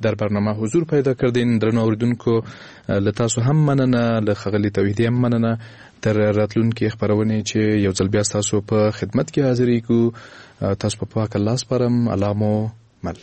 در برنامه حضور پیدا کردین. درنو اوریدونکو له تاسو هم مننه، له ښاغلي توحیدي هم مننه. تر راتلونکي خپرونې چې یو ځل بیا تاسو په خدمت کې حاضرې کو، تاسو په پاک الله سپارم. الله مو مل.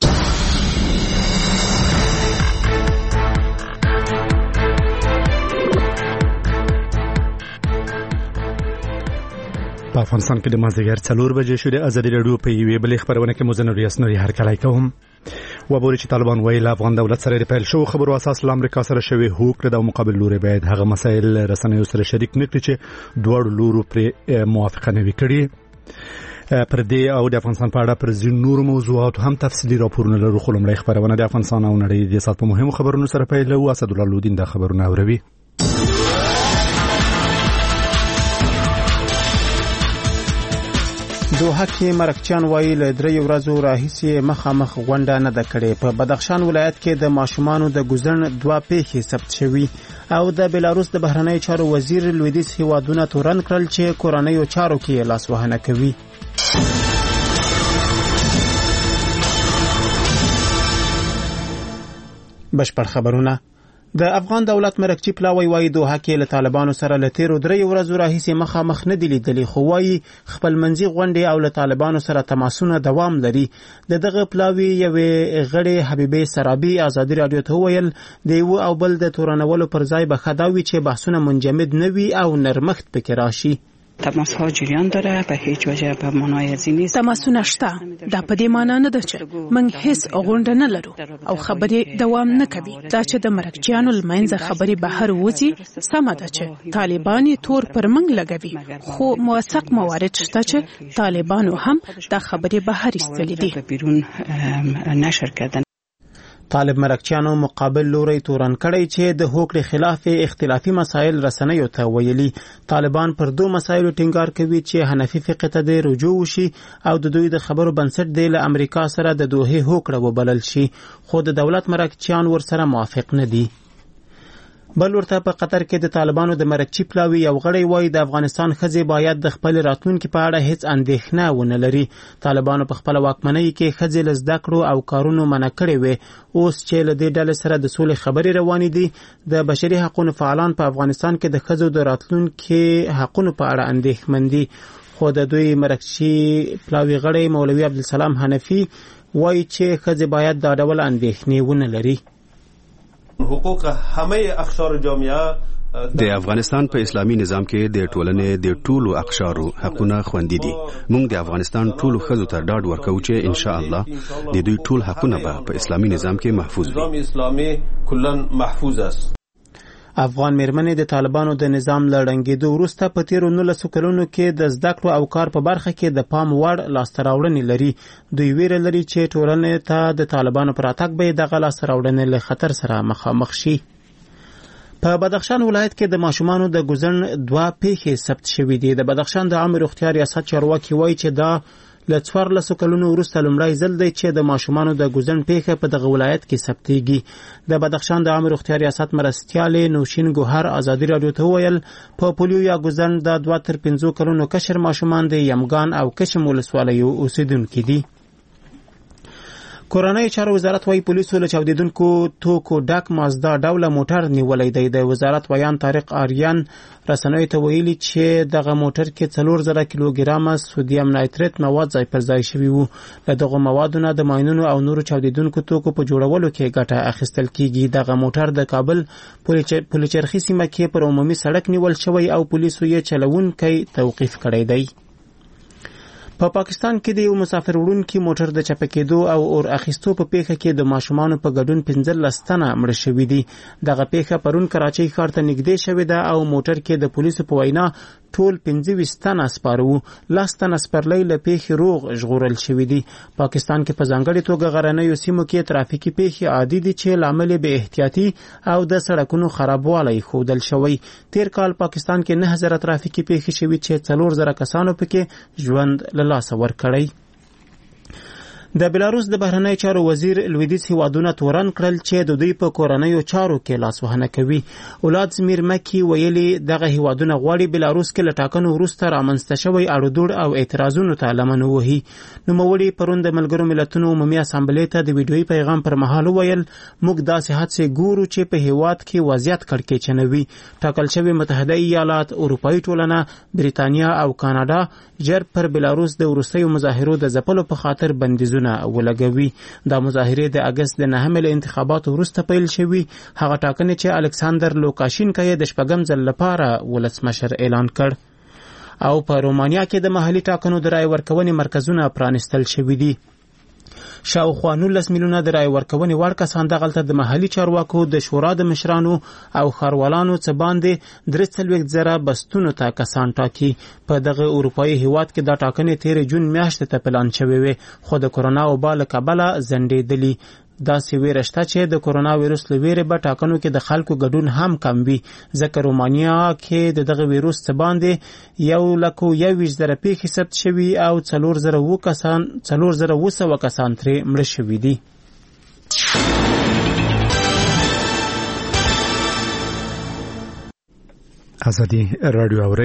په افغانستان کې د مازدیګر 4 بجې شو. د ازادي راډیو په یوې بلې خبرونه کې مزنور یاسنوري هرکلی کوم. وبوري چې طالبان ویل افغان دولت سره د پیل شو خبرو اساس له امریکا سره شوی هوکړه د مقابل لوري باید هغه مسایل رسنیو سره شریک نکړي چې دوه لورو پر موافقه نه وکړي. پر دې او د افغانستان په اړه پر ځینو نور موضوعات هم تفصیلي راپورونه لرو. خو لومړی خبرونه د افغانستان او نړۍ د سات په مهمو خبرونو سره پیلوو. اسد الله لودین د خبرونه اوروي. دوحه کې مرکچیان وایي له 3 ورځو راهیسې مخامخ غونډه نه ده کړې. په بدخشان ولایت کې د ماشومانو د ګوزن 2 پیښې ثبت شوي او د بلاروس د بهرنیو چارو وزیر لویدیځ هیوادونه تورن کړل چې کورنیو چارو کې لاسوهنه کوي. بشپړ خبرونه. د افغان دولت مرکچی پلاوی وایي دوحه کې له طالبانو سره له 3 ورځو راهیسې مخامخ نه دي لیدلي، خو وایي خپل منځي غونډې او له طالبانو سره تماسونه دوام لري. دغه پلاوی یوې غړې حبیبه سرابي ازادي رادیو ته ویل د یو او بل د تورنولو پر ځای به خداوي چې بحثونه منجمد نه وي او نرمښت پکې راشي. تماس ها جریان داره، به هیچ وجه به معنای ازی نیست. تماسونه شته، دا په دې معنی نه ده چې موږ هیڅ غونډه نه لرو او خبرې دوام نه کوي. دا چې د مرکچیانو لمنځه خبرې بهر وځي سمه ده چې طالبان تور پر موږ لګوي، خو موثق موارد شته چې طالبانو هم دا خبرې بهر ایستلې دي. بیرون نشر کردن. طالب مرکچیانو مقابل لوري تورن کړی چې د هوکړې خلاف اختلافي مسایل رسنیو ته ویلي. طالبان پر 2 مسایلو ټینګار کوي چې حنفي فقه ته د رجوع وشي او د دوی د خبرو بنسټ دی له امریکا سره د دوحې هوکړه وبلل شي، خو د دولت مرکچیان ورسره موافق نه دي. بل ورته په قطر کې د طالبانو د مرکچی پلاوی یو غړی وایي د افغانستان ښځې باید د خپل راتلونکي په اړه هیڅ اندېښنه ونه لري. طالبانو په خپل واکمنۍ کې ښځې له زده کړو او کارونو منع کړې وې. اوس چې له دې ډلې سره د سولې خبرې روانې دي، د بشري حقوقو فعالان په افغانستان کې د ښځو د راتلونکي حقوقو په اړه اندېښمن دي. خو د دوی مرکچی پلاوی غړی مولوي عبدالسلام حنفي وایي چې ښځې باید دا ډول اندېښنې ونه لري. حقوق همه اقشار جامعه د افغانستان په اسلامي نظام کې د ټولنې د ټولو اقشارو حقونه خوندي دي. موږ د افغانستان ټولو ښځو ته ډاډ ورکوو چې ان شاء الله د دوی ټول حقونه به په اسلامي نظام کې محفوظ وي. نظام اسلامي کلاً محفوظ است. افغان میرمنې د طالبانو د نظام له ړنګېدو وروسته په تیرو 19 کلونو کې د زده کړو او کار په برخه کې د پام وړ لاسته راوړنې لري. دوی ویره لري چې ټولنې ته د طالبانو پر راتګ به دغه لاسته راوړنې له خطر سره مخامخ شي. په بدخشان ولایت کې د ماشومانو د ګوزن 2 پیښې ثبت شوې دي. د بدخشان د عامه روغتیا ریاست چارواکي وایي چې دا له 14 کلونو وروسته لومړی ځل دی چې د ماشومانو د ګوزن پیښه په دغه ولایت کې ثبتېږي. د بدخشان د عامه روغتیا ریاست مرستیالې نوشین ګوهر ازادي رادیو ته ویل په پولیو یا ګوزن د 2 تر 5 کلونو کشر ماشومان د یمګان او کشم ولسوالیو اوسیدونکي دي. کورنیو چارو وزارت وايي پولیسو له چاودیدونکو توکو ډک مازدا ډوله موټر نیولې دی. د وزارت ویان طارق آریان رسنیو ته ویلي چې دغه موټر کې 4000 کیلوګرام سودیم نایتریت مواد ځای پر ځای شوي وو. له دغه موادونو د ماینونو او نورو چاودیدونکو توکو په جوړولو کې ګټه اخیستل کیږي. دغه موټر د کابل پلچرخي سیمه کې پر عمومي سړک نیول شوی او پولیسو یې چلوونکی توقیف کړی دی. په پاکستان کې د یو مسافر وړونکي موټر د چپه کېدو او اور اخیستو په پیښه کې د ماشومانو په ګډون 15 تنه مړه شوي دي. دغه پیښه پرون کراچۍ ښار ته نږدې شوې ده او موټر کې د پولیسو په وینا ټول 25 تنه سپاره وو. 10 تنه سپرلۍ له پیښې روغ ژغورل شوي دي. پاکستان کې په ځانګړې توګه غرنیو سیمو کې ترافیکي پیښې عادي دي چې لامل به احتیاطي او د سړکونو خرابوالی ښودل شوی. تیر کال پاکستان کې 9000 ترافیکي پیښې شوي چې 4000 کسانو پکې ژوند له لاسه ورکړی. د بلاروس د بهرنی چارو وزیر لویدیځ هیوادونه تورن کړل چې د دوی په کورنیو چارو کې لاسوهنه کوي. ولادیمیر مکی ویلي دغه هیوادونه غواړي بلاروس کې له ټاکنو وروسته رامنځته شوی اړودوړ او اعتراضونو ته لمن ووهي. نوموړي پرون د ملګرو ملتونو عمومي اسامبلې ته د ویډیويي پیغام پر مهال وویل موږ داسې حادثې ګورو چې په هیواد کې وضعیت کړکېچنوي. ټاکل شوي متحده ایالات، اروپایي ټولنه، بریتانیا او کاناډا ژر پر بلاروس د وروستیو مظاهرو د ځپلو په خاطر بندیزونه ولګوي. دا مظاهرې د اگست د 9 له انتخاباتو وروسته پیل شوي، هغه ټاکنې چې الکساندر لوکاشینکا یې د شپږم ځل لپاره ولسمشر اعلان کړ. او په رومانیا کې د محلي ټاکنو د رای ورکونې مرکزونه پرانیستل شوي دي. شاوخوا 19 میلیونه د رای ورکونې وړ کسان دغلته د محلي چارواکو د شورا د مشرانو او ښاروالانو څخه باندې 43,000 بستونو ته کسان ټاکي. په دغه اروپایي هیواد کې دا ټاکنې 13 جون میاشتې ته پلان شوې وې، خو د کرونا وبا له کبله ځنډېدلې. داسې ویره شته چې د کرونا ویروس له ویرې به ټاکنو کې د خلکو ګډون هم کم وي، ځکه رومانیا کې د دغه ویروس څخه باندې 121,000 پیښې ثبت شوي او 4,200 کسان ترې مړه شوي دي. ازادي رادیو اوري.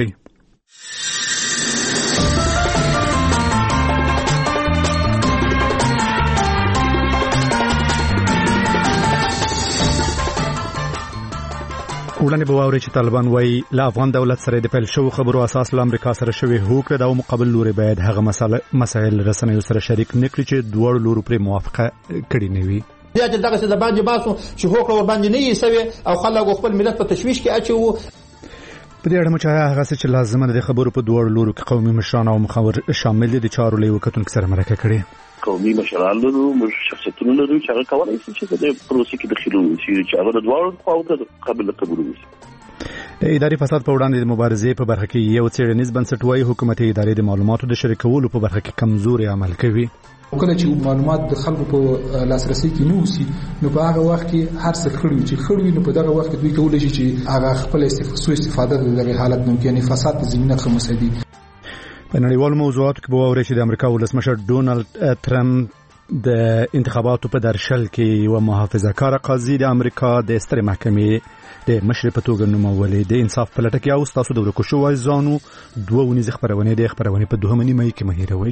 وړاندې به واورئ چې طالبان وایي له افغان دولت سره د پیل شوو خبرو اساس له امریکا سره شوې هوکړه د مقابل لوري باید هغه مسایل رسنیو سره شریک نکړي چې دوه لورو پرې موافقه کړي نه وي. بیا چې دغه څه د باندې باسو چې هوکړه ور باندې نه یې سوي او خلک خپل ملت په تشویش کې اچوي. په دې اړه مو چې هغه څه چې لازم د خبرو په دوه لورو کې قومي مشران او مخاور شامل دي د چارو له وکتونکو سره مرکه کړي. قومي مشران لرو، شخصیتونه لرو چې هغه کولای شي چې د پروسې کې دخیلو چې هغه د دوه خواوو قابل قبول وي. د اداري فساد په وړاندې د مبارزې په برخه کې یو څېړنیز بنسټ وايي حکومتي ادارې د معلوماتو د شریکولو په برخه کې کمزوري عمل کوي. کله چې معلومات د خلکو په لاسرسي کې نه وسی نو په هغه وخت کې هر څه خړوي نو په دغه وخت کې دوی کولای شي چې هغه خپل استفاده د دغه حالت ممکنه فساد په زمینه کې مساعدي. په نړیوالو موضوعاتو کې به واورئ چې د امریکا ولسمشر ډونالد ټرمپ د انتخاباتو په درشل کې یو محافظه کار قاضي د امریکا د سترې محکمې د مشر په توګه نومولې. د انصاف په لټه کې او تاسو د ورکو شوی ځانو 2 ونیز خبرونه په 2 مې کې مهیروي.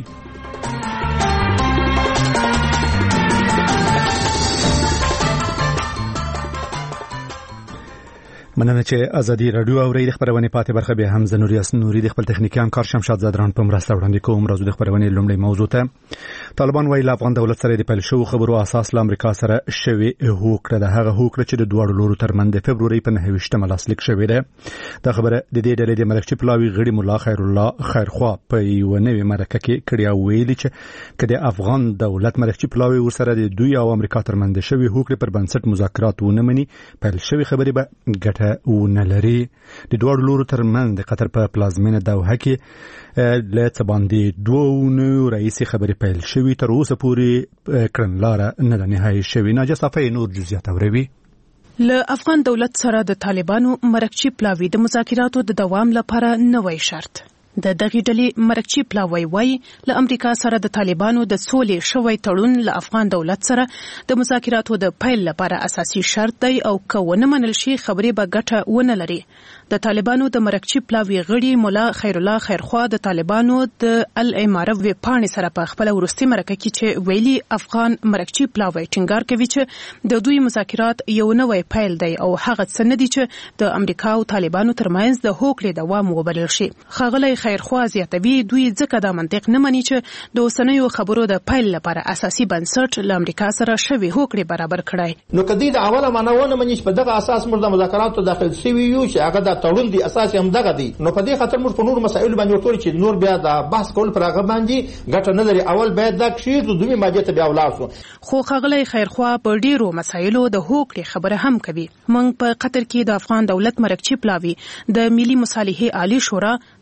مننه چې ازادي رادیو اوري. د خبرونه پاتې برخه به هم زنوریاس نوري د خپل تخنیکی همکار شمشاد زادران په مرسته وړاندې کوم. راځو د خبرونه لومړی موضوع ته. طالبان وايي افغان دولت سره د پیل شوو خبرو اساس له امریکا سره شوی هوکړه ده، هغه هوکړه چې د دوه لورو ترمنځ د فبروري په 9 لاسلیک شوې ده. دا خبره د دې ډلې د مرکزي پلاوي غړي مولا خیر الله خیرخوا په یو نوې مرکه کې کړی او ویلي چې کله افغان دولت مرکزي پلاوي ورسره د دوی او امریکا ترمنځ شوی هوکړه پر بنسټ مذاکرات ونه مني، پیل شوی خبرې به ګټه ونه لري. د دوه لورو ترمنځ د قطر په پلازمینه دوحه کې له څه باندې 2 رئیسي خبرې پیل شوی، تر اوسه پورې کړنلاره نه ده نهایی شوی. ناجیه صافی نور جزئیات اوروي. له افغان دولت سره د طالبانو مرکزي پلاوي د مذاکراتو د دوام لپاره نوې شرط. د دغه ډلې مرکزي پلاوی وایي له امریکا سره د طالبانو د سولې شوی تړون له افغان دولت سره د مذاکراتو د پیل لپاره اساسي شرط دی او که ونه منل شي خبرې به ګټه ونه لري. د طالبانو د مرکزي پلاوي غړي مولا خیر الله خیرخوا د طالبانو د الاماره ویب پاڼې سره په خپل ورستي مرکه کې چې ویلي افغان مرکزي پلاوی ټینګار کوي چې د دوی مذاکرات یو نوې پیل دی او هغه څه نه دي چې د امریکا او طالبانو ترمنځ د هوکړې دوام وبلل شي. خغلی خیرخوا زیاتوي دوی ځکه دا منطق نه مني چې د اوسنیو خبرو د پیل لپاره اساسي بنسټ له امریکا سره شوی هوکړې برابر کړای. نو کدی د اوله معناونه مني چې په دغه اساس موږ د مذاکراتو داخل شوی یو چې هغه د تړون دی اساس هم دغه دی. نو په دې خاطر موږ په نور مسایل باندې ورته چې نور بیا د بحث کول پر هغه باندې ګټه نه لري. اول باید دا کشي د دوی ماجه ته بیا ولاړ شو. خو خغلی خیرخوا په ډیرو مسایلو د هوکړې خبره هم کوي. موږ په قطر کې د افغان دولت مرکزي پلاوي د ملي مصالحې عالی شورا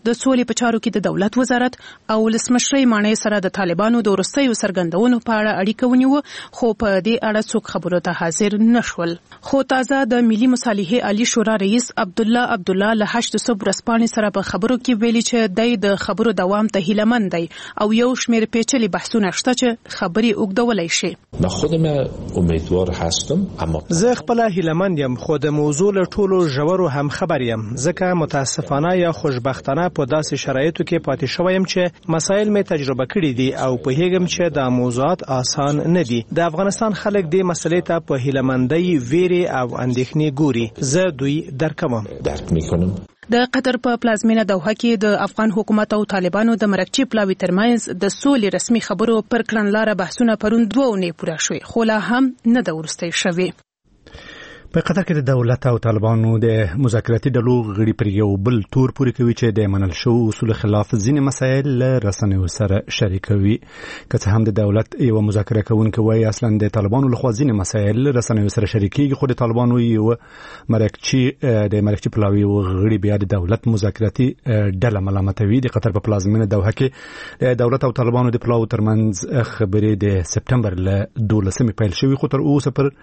د سولې په چارو کې د دولت وزارت او ولسمشرۍ مانې سره د طالبانو د وروستیو څرګندونو په اړه اړیکه ونیوه، خو په دې اړه څوک خبرو ته حاضر نشول. خو تازه د ملي مصالحې عالی شورا رئیس عبدالله له 8 صبح ورځپاڼې سره په خبرو کې ویلي چې د خبرو دوام ته هیله‌مند دی او یو شمېر پیچلي بحثونه شته چې خبرې اوږدولی شي. زه خپله هیله‌مند یم، خو د موضوع له ټولو ژورو هم خبر یم، ځکه متاسفانه یا خوشبختانه په داسې شرایطو کې پاتې شوی یم چې مسایل مې تجربه کړي دي او پوهیږم چې دا موضوعات آسان نه دي. د افغانستان خلک دې مسلې ته په هیله‌مندۍ، ویرې او اندېښنې ګوري. زه دوی درک میکنم. د قطر په پلازمینه دوحه کې د افغان حکومت او طالبانو د مرکچی پلاوي ترمنځ د سولې رسمي خبرو پر کړنلاره بحثونه پرون 2 اونۍ پوره شوي، خو لا هم نه د ورستۍ شوي. په قطر کې د دولت او طالبانو د مذاکراتي ډلو غړي پر یو بل تور پوري کوي چې د منل شو اصول خلاف ځینې مسایل له رسنیو سره شریکوي. که څه هم د دولت یو مذاکره کوونکی وایي اصلا د طالبانو لخوا ځینې مسایل رسنیو سره شریکيږي، خو د طالبانو یو مرکچی پلاوي غړي بیا د دولت مذاکراتي ډله ملامتوي. د قطر په پلازمینه دوحه کې د دولت او طالبانو د پلاو ترمنځ خبرې د سپټمبر له 12 پیل شوې، خو تر اوسه پر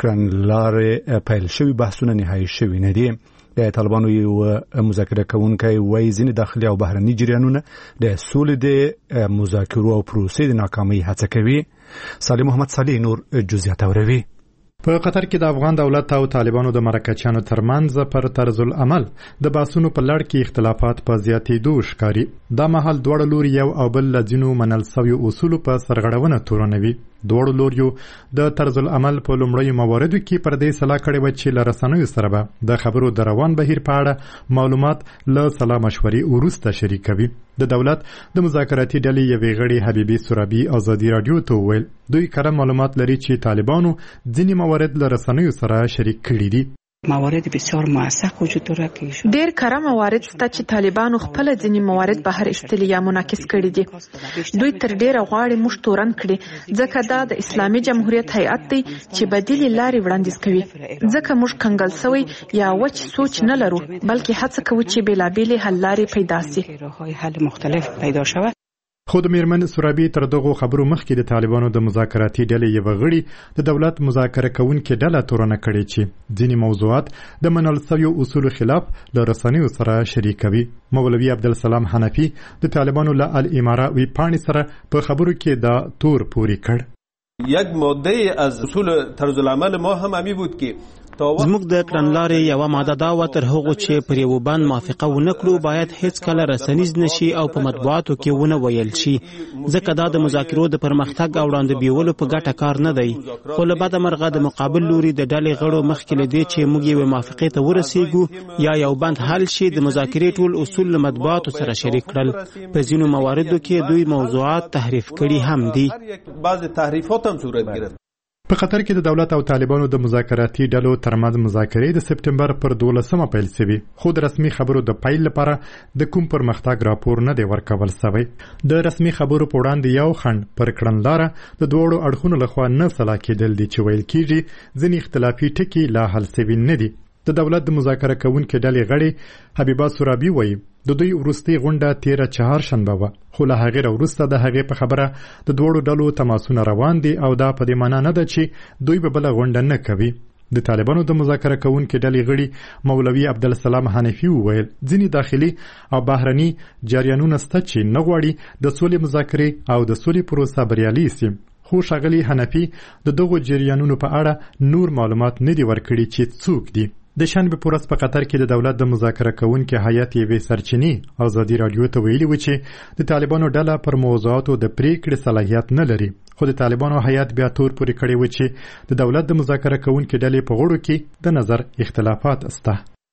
کړنلارې پیل شوی بحثونه نهایی شوی نه دي. د طالبانو یو مذاکره کوونکی وایي ځینې داخلي او بهرني جریانونه د سولې د مذاکرو او پروسې د ناکامۍ هڅه کوي. صالح محمد صالح نور جزئیات اوروي. په قطر کې د افغان دولت او طالبانو د مرکچیانو ترمنځ پر طرز العمل د باسونو په لړ کې اختلافات په زیاتېدو ښکاري. دا مهال دواړه لوري یو او بل له ځینو منل سویو اصولو په سرغړونه تورنوي. دواړو لوریو د طرز العمل په لومړیو مواردو کې پر دې سلا کړې وه چې له رسنیو سره به د خبرو د روان بهیر په اړه معلومات له سلا مشورې وروسته شریکوي. د دولت د مذاکراتي ډلې یوې غړي حبیبي سرابي ازادي رادیو ته وویل دوی کره معلومات لري چې طالبانو ځینې موارد له رسنیو سره شریک کړي دي. موارد بسیار موثق وجود داره که ډیر کره موارد شته چې طالبانو خپل ځینې موارد بهر ایستلي یا منعکس کړي دي. دوی تر ډیره غواړي موږ تورن کړي، ځکه دا د اسلامي جمهوریت هیئت دی چې بدیلې لارې وړاندیز کوي. ځکه موږ کنګل سوی یا وچ سوچ نه لرو، بلکې هڅه کوو چې بېلابېلې حل لارې پیدا سي. حل مختلف پیدا شوه. خو د میرمن سرابي تر دغو خبرو مخکې د طالبانو د مذاکراتي ډلې یو غړي د دولت مذاکره کوونکې ډله تورنه کړې چې ځینې موضوعات د منل سویو اصولو خلاف له رسنیو سره شریکوي. مولوي عبدالسلام حنفي د طالبانو له الاماره وی پاڼې سره په خبرو کې دا تور پوري کړ. یک ماده از اصول طرز العمل ما هم همی بود که زموږ د کړنلارې یوه ماده دا وه تر هغو چې پر یو بند موافقه ونه کړو باید هیڅ کله رسنیز نشي او په مطبوعاتو کې ونه ویل شي، ځکه دا د مذاکرو د پرمختګ او وړاندې بیولو په ګټه کار نه دی. خو له بده مرغه د مقابل لوري د ډلې غړو مخکې له دې چې موږ یوې موافقې ته ورسیږو یا یو بند حل شي د مذاکرې ټول اصول له مطبوعاتو سره شریک کړل. په ځینو مواردو کې دوی موضوعات تحریف کړي هم دي. بعض تحریفات هم صورت گرفت. په قطر کې د دولت او طالبانو د مذاکراتي ډلو ترمنځ مذاکرې د سپټمبر پر 12 پیل شوې، خو د رسمي خبرو د پیل لپاره د کوم پرمختګ راپور نه دی ورکول شوی. د رسمي خبرو په وړاندې یو خنډ پر کړنلاره د دوړو اړخونو لخوا نه سلا کېدل دي چې ویل کېږي ځینې اختلافي ټکي لا حل شوي نه دي. د دولت د مذاکره کوونکې ډلې غړي حبیبه سرابي وایي د دوی وروستۍ غونډه 13 چهارشنبه وه، خو له هغې وروسته د هغې په خبره د دوړو ډلو تماسونه روان دي او دا په دې معنا نه ده چې دوی به بله غونډه نه کوي. د طالبانو د مذاکره کوونکې ډلې غړي مولوي عبدالسلام حنفي وویل ځینې داخلي او بهرني جریانونه شته چې نه غواړي د سولې مذاکرې او د سولې پروسه بریالي سي. خو ښاغلي حنفي د دغو جریانونو په اړه نور معلومات نه دي ورکړي چې څوک دي. د شنبې په ورځ په قطر کې د دولت د مذاکره کوونکي هیئت یوې سرچینې ازادي رادیو ته ویلي و چې د طالبانو ډله پر موضوعاتو د پریکړې صلاحیت نه لري، خو د طالبانو هیئت بیا تور پورې کړی و چې د دولت د مذاکره کوونکي ډلې په غړو کې د نظر اختلافات شته.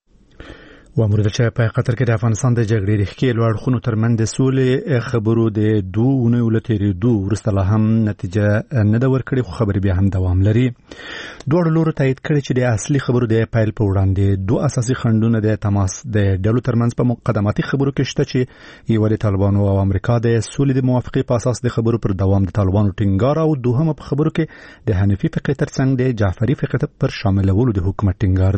وامر چې په قطر کې د افغانستان د جګړې د ښکیل اړخونو ترمنځ د سولې خبرو د 2 اونیو له تېرېدو وروسته لا هم نتیجه نه ده ورکړې، خو خبرې بیا هم دوام لري. دواړو لورو تایید کړی چې د اصلي خبرو د پیل په وړاندې 2 اساسي خنډونه د تماس د ډلو ترمنځ په مقدماتي خبرو کې شته چې یو د طالبانو او امریکا د سولې د موافقې په اساس د خبرو پر دوام د طالبانو ټینګار او دوهمه په خبرو کې د حنفي فقې ترڅنګ د جعفري فقې پر شاملولو د حکومت ټینګار دی.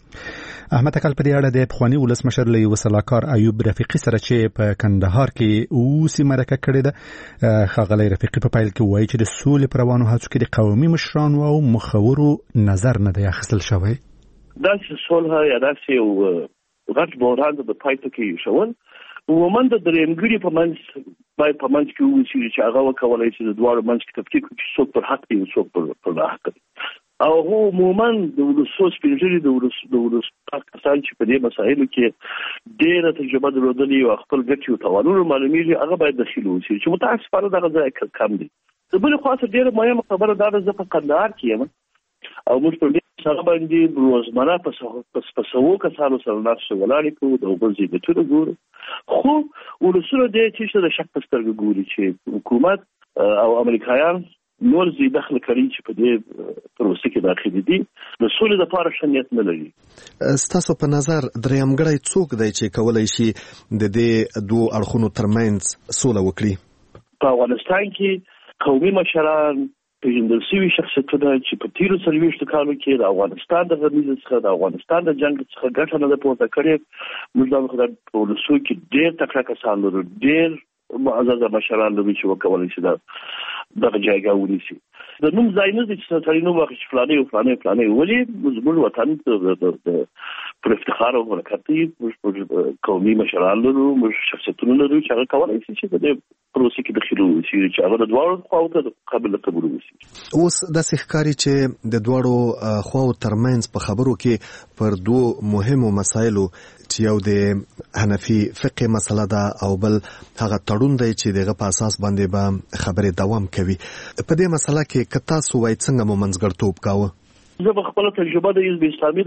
احمد اکل په دې اړه د پخوانی ولسمشر له یو سلاکار ایوب رفیقي سره چې په کندهار کې اوسې مرکه کړې ده ښاغلی رفیقي په پیل کې وایي چې د سولې پر روانو هڅو کې د قومي مشرانو او مخورو نظر نه دی اخیستل شوی. داسې صلح یا داسې یو غټ بحران د پای ته کې شول عموما د درېمګړي په منځ باید په منځ کې ووسي چې هغه وکولای شي د دواړو منځ کې تفکیک وکړي چې څوک پر حق دی او څوک پر ناحق دی. او هو عموما د ولسو سپینږیري د ولس کسان چې په دې مسایلو کې ډېره تجربه درلودلې او خپل ګټې او توانونه معلومیږي هغه باید دخیل وشي چې متاسفانه دغه ځای کم دی. د بلې خوا څخه ډېره مهمه خبره دا ده زه په کندهار کې یم او موږ په دې سره باندې روزمره په سوو کسانو سره ناستې ولاړې کوو د اوبه ضدیتونه ګورو خو ولسونه دې چې د شک په سترګه ګوري چې حکومت او امریکایان نور زی دخل کړي چې په دې پروسه کې داخلي دي د سولې لپاره شنیت نه لري. ستاسو په نظر درېمګړی څوک دی چې کولای شي د دې دوه اړخونو ترمنځ سوله وکړي؟ په افغانستان کې قومي مشران پیژندل شوي شخصیتونه چې په تیرو 40 کالو کې د افغانستان د غمیز څخه د افغانستان د جنگ څخه ګټه نه ده پورته کړې. موږ د په ولسو کې ډېر تکړه کسان لرو، ډېر معزز مشران لرو چې وکولای شي دغه جایګه ونیسي. د نوم ځای نه دي چې سړی نوم واخلي چې فلاني او فلاني ولې زموږ وطن پر افتخار او برکت دی. موږ قومي مشران لرو، موږ شخصیتونه لرو چې هغه کولای شي چې په دې پروسه کې دخیل وشي چې هغه د دواړو خواو ته قابل قبول وشي. اوس داسې ښکاري چې د دواړو خواو ترمنځ په خبرو کې پر دوه مهمو مسایلو چې یو د حنفي فقه مسله ده او بل هغه تړون دی چې دغه په اساس باندې به خبرې دوام کوي. په دې مسله کې که تاسو وایي څنګه مو منځګړیتوب کاوه؟ زه په خپله تجربه د حزب اسلامي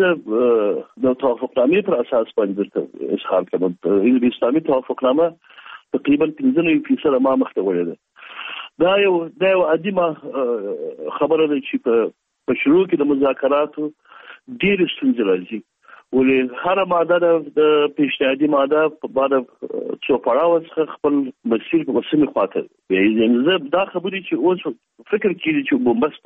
د توافقنامې پر اساس باندې اظهار کوم. حزب اسلامي توافقنامه تقریبا 15% ما مخته وړې ده. دا یو عادي خبره ده چې په شروع کې د مذاکراتو ډېرې ستونزې راځي ولې هر ماده د پیشنهادي ماده په بعد څو پړاو څخه خپل مسیر په سمې خواته یعنې زه دا خبرې چې اوس فکر کړي چې بومبست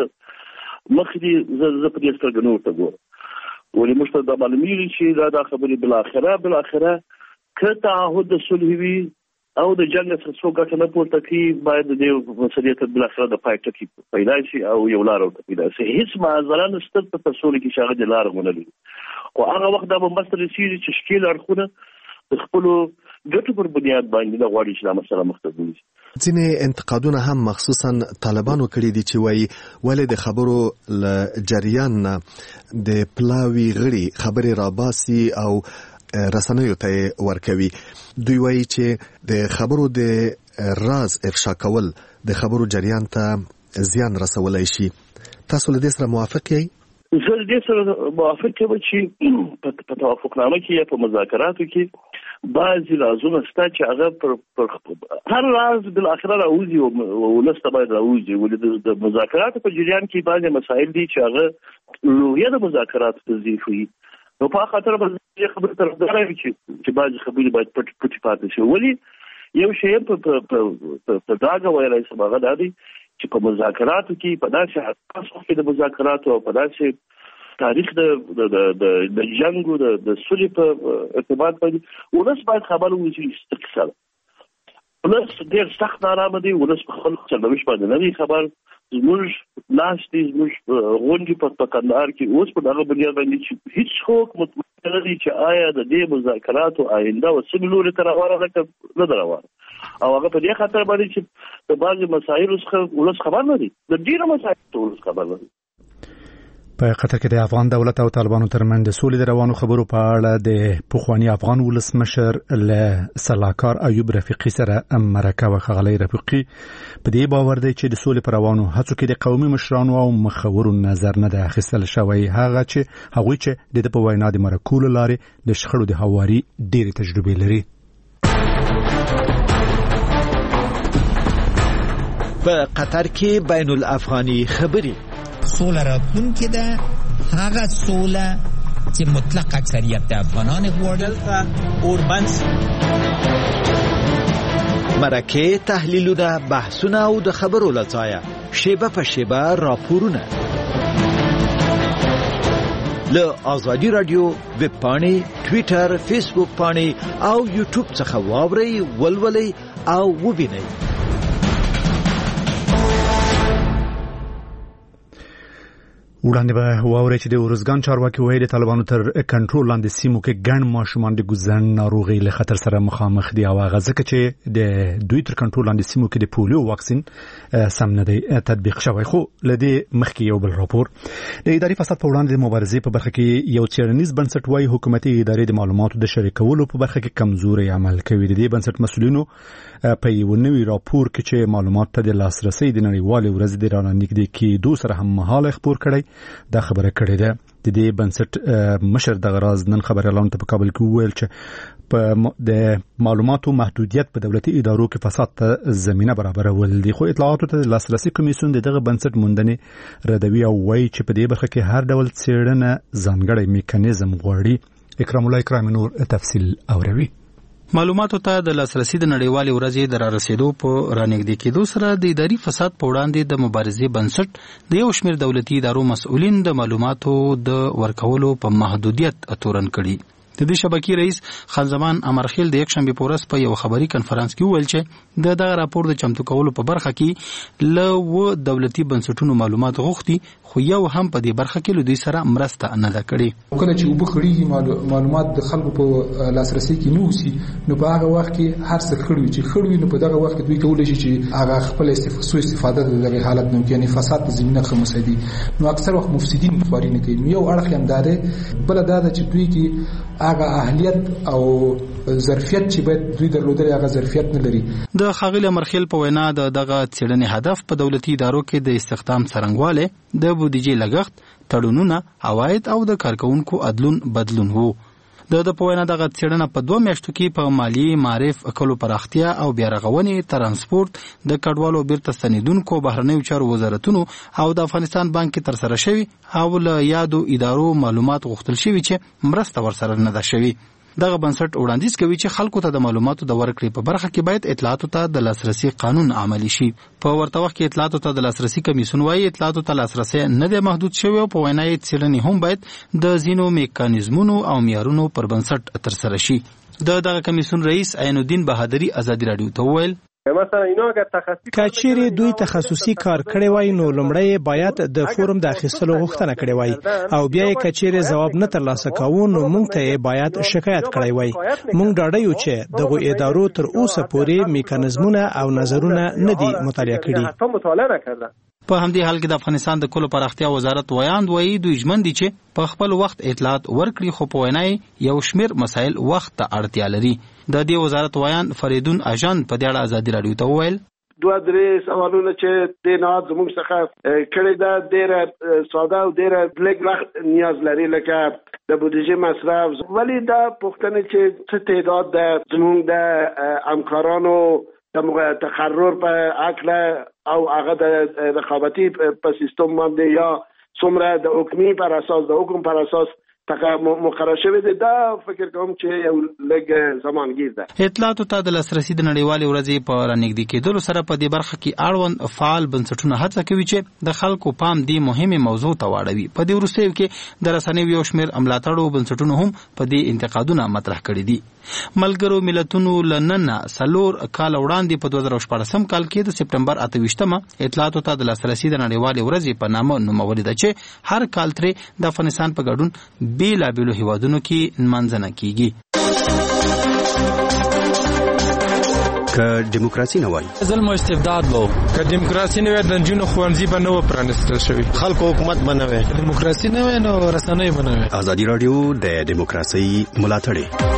مخدي زه په دې سترګې نه ورته ګورم ولې موږ ته دا معلومیږي چې دا خبرې بالاخره که تعهد د صلح وي او د جنگ څخه څو ګټه نه پورته کوي باید د دې مسلې ته بالاخره د پای ټکی پیدا شي او یو لار ورته پیدا شي. هیڅ معذره نشته په تصور کې چې هغه د لار غوونه لري خو هغه وخت دا به مستر سیږي چې شکیل اړخونه د خپل ګټو پر بنیاد باندې د غواړي چې دا مسله مخته ځي. ځینې انتقادونه هم مخصوصا طالبانو کړي دي چې وایي ولې د خبرو ل جریان نه د پلاوی غړي خبرې راباسي او رسنیو ته ورکوي. دوی وایي چې د خبرو د راز افشا کول د خبرو جریان ته زیان رسولای شي. تاسو له دې سره موافق یئ؟ زه دې سره موافق یم چې په توافقنامه کې یا په مذاکراتو کې بعضې رازونه شته چې هغه پر هر راز بالاخره راوځي او ولس ته باید راوځي ولې د مذاکراتو په جریان کې بعضې مسایل دي چې هغه لویه د مذاکراتو تضعیف وي. نو په خاطر باندې خبره طرفدار وي چې بعضې خبرې باید پټې پاتې شي. ولې یو شی په ډاګه ویلی سم هغه دا دی چې په مذاکراتو کې په داسې حساس وخت کې د مذاکراتو او په داسې تاریخ د جنګ او د سولې په ارتباط باندې ولس باید خبر وشي استقصال. ولس ډېر سخت نارامه دی، ولس په خپل سرنوشت باندې نه دی خبر. زموږ ناستې زموږ غونډې په کندهار کې اوس په دغه بنیاد باندې چې هیڅ څوک مطمئن نه دی چې آیا د دې مذاکراتو آینده او سمې لوري ته روانه ده که نه ده روانه او هغه په دې خاطر باندې چې د بعضې مسایلو څخه ولس خبر نه دی، د ډېرو مسایلو ته ولس خبر نه دی. په قطر کې د افغان دولت او طالبانو ترمنځ د سولې د روانو خبرو په اړه د پخوانی افغان ولسمشر له سلاکار ایوب رفیقي سره مرکه وکړه. رفیقي په دې باور دی چې د سولې په روانو هڅو کې د قومي مشرانو او مخورو نظر نه ده اخیستل شوی. هغوی چې د په وینا د مرکو له لارې د شخړو د هواري ډېرې تجربې لري. په قطر کې بین الافغاني خبري سوله راتلونکې ده، هغه سوله چې مطلق اکثریت د افغانان غواړي. اوربنس مرکه تحلیلونه بحثونه او د خبرو لځایه شیبه په شیبه راپورونه له ازادي رادیو ویب پاڼې، ټوئیټر، فیسبوک پاڼې او یوټیوب څخه واورئ، ولولئ او وبینئ. وړاندې به واورئ چې د ارزګان چارواکي وایي د طالبانو تر کنټرول لاندې سیمو کې ګڼ ماشومان د ګوزن ناروغۍ له خطر سره مخامخ دي او هغه ځکه چې د دوی تر کنټرول لاندې سیمو کې د پولیو واکسین سم نه دی تطبیق شوی. خو لدې مخکې یو بل راپور د اداري فساد په وړاندې د مبارزې په برخه کې یو څېړنیز بنسټ وایي حکومتي ادارې د معلوماتو د شریکولو په برخه کې کمزوري عمل کوي. د دې بنسټ مسؤلینو په یو نوي راپور کې چې معلومات ته د لاسرسي د نړیوالې ورځې د رانږدې کېدو سره هم مهاله خبر کړی دا خبره کړې ده. د دې بنسټ مشر د غراز نن خبريالانو ته په کابل کې وویل چې په د معلوماتو محدودیت په دولتي ادارو کې فساد ته زمينه برابرول دي. خو اطلاعاتو ته لاسرسي کمیسیون دغه بنسټ موندنې ردوي او وایي چې په دې برخه کې هر ډول څېړنه ځانګړی میکانیزم غواړي. اکرام الله اکرام نور تفصیل اوروي. معلوماتو ته د لاسرسي د نړیوالې ورځې د رارسېدو په رانږدې کېدو سره د اداري فساد په وړاندې د مبارزې بنسټ د یو شمېر دولتي ادارو مسؤلین د معلوماتو د ورکولو په محدودیت تورن کړي. د دې شبکې رئیس خان زمان امرخیل د یکشنبه په ورځ په یو خبري کنفرانس کې وویل چې دغه راپور د چمتو کولو په برخه کې له دولتي بنسټونو معلومات غوښتي، خو یو هم په دې برخه کې له دوی سره مرسته نه ده کړې. کله چې وبخړي معلومات د خلکو په لاسرسي کې نو سي، نو په هغه وخت کې هر څه خړوي نو په دغه وخت کې دوی کولای شي چې هغه خپل استفاده د دغه حالت نو کې فساد په زمينه خمسدي. نو اکثر وخت مفسدين خواري نه کوي. یو اړخ هم داده بل دا چې دوی کې هغه اهلیت او ظرفیت چې باید دوی درلودل هغه ظرفیت نه لري. د خاغلی مرخیل په وینا دغه څېړنې هدف په دولتي ادارو کې د استخدام څرنګواله، د بودیجې لګښت، تړونونه، عواید او د کارکونکو عدلون بدلون وو. د په وینا دغه څېړنه په 2 میاشتو کې په مالی، معرف، کلو پراختیا او بیا رغونې، ترانسپورت، د کډوالو بیرته ستنیدونکو، بهرنیو چارو وزارتونو او د افغانستان بانک کې تر سره شوی او له یادو ادارو معلومات غوښتل شوی چې مرسته ورسره نه ده شوی. دغه بنسټ وړاندیز کوي چې خلکو ته د معلوماتو د ورکړې په برخه کې باید اطلاعاتو ته د لاسرسي قانون عملی شي. په ورته وخت کې اطلاعاتو ته د لاسرسي کمیسیون وايي اطلاعاتو ته لاسرسي نه دی محدود شوی او په وینا یې څېړنې هم باید د ځینو میکانیزمونو او معیارونو پر بنسټ ترسره شي. دغه کمیسیون رئیس عین الدین بهادری ازادي رادیو ته وویل کچېری دوی تخصصي کار کړی وای نو لمړی باید د فورم د اخیستلو غوښتنه کړې وای او بیا یې کچېری جواب نه ترلاسه کوو نو موږ ته باید شکایت کړی وای. موږ ډاډه یو چې دغه ادارو تر اوسه پورې میکانیزمونه او نظرونه نه دي مطالعه کړي. په همدې حال کې د افغانستان د کلو پراختیا وزارت ویاند وایي دوی ژمن دي چې په خپل وخت اطلاعات ورکړي، خو په وینا یو شمیر مسایل وخت ته اړتیا لري. د دې وزارت ویاند فریدون اجان په دې اړه ازادي رادیو ته وویل 2-3 سوالونه چې د نهاد زموږ څخه کړي دا ډېر ساده او ډېر لږ وخت نیاز لري، لکه د بودیجې مصرف، ولی دا پوښتنه چې څه تعداد د زموږ د همکارانو د تقرر په عقل او هغه د رقابتي په سیستم باندې یا څومره د حکمي پر اساس د حکم پر اساس مقرر شوی دی، دا فکر کوم چې یو لږ زمان گیر ده. اطلاعاتو ته د لاسرسي د نړیوالې ورځې په رانږدې کېدلو سره په دې برخه کې اړوند فعال بنسټونه هڅه کوي چې د خلکو پام دې مهمه موضوع ته واړوي. په دې وروستیو کې د رسنیو یو شمېر ملاتړو بنسټونو هم په دې انتقادونه مطرح کړي دي. ملګرو ملتونو لنن 4 کال وړاندې په 2014 کال کې د سپټمبر 28 اطلاعاتو ته د لاسرسي د نړیوالې ورځې په نامه نومولې ده چې هر کال ترې د افغانستان په ګډون بیلابیلو هیوادونو کې نمانځنه کیږي. که دیموکراسي نه وای ظلم او استبداد وو، که دیموکراسي نه وای د جنونو خوانځي به نه و پرانستل شوی، خلکو حکومت بنوي، دیموکراسي نه وای نو رسنۍ بنوي. ازادي رادیو د دیموکراسي ملاتړ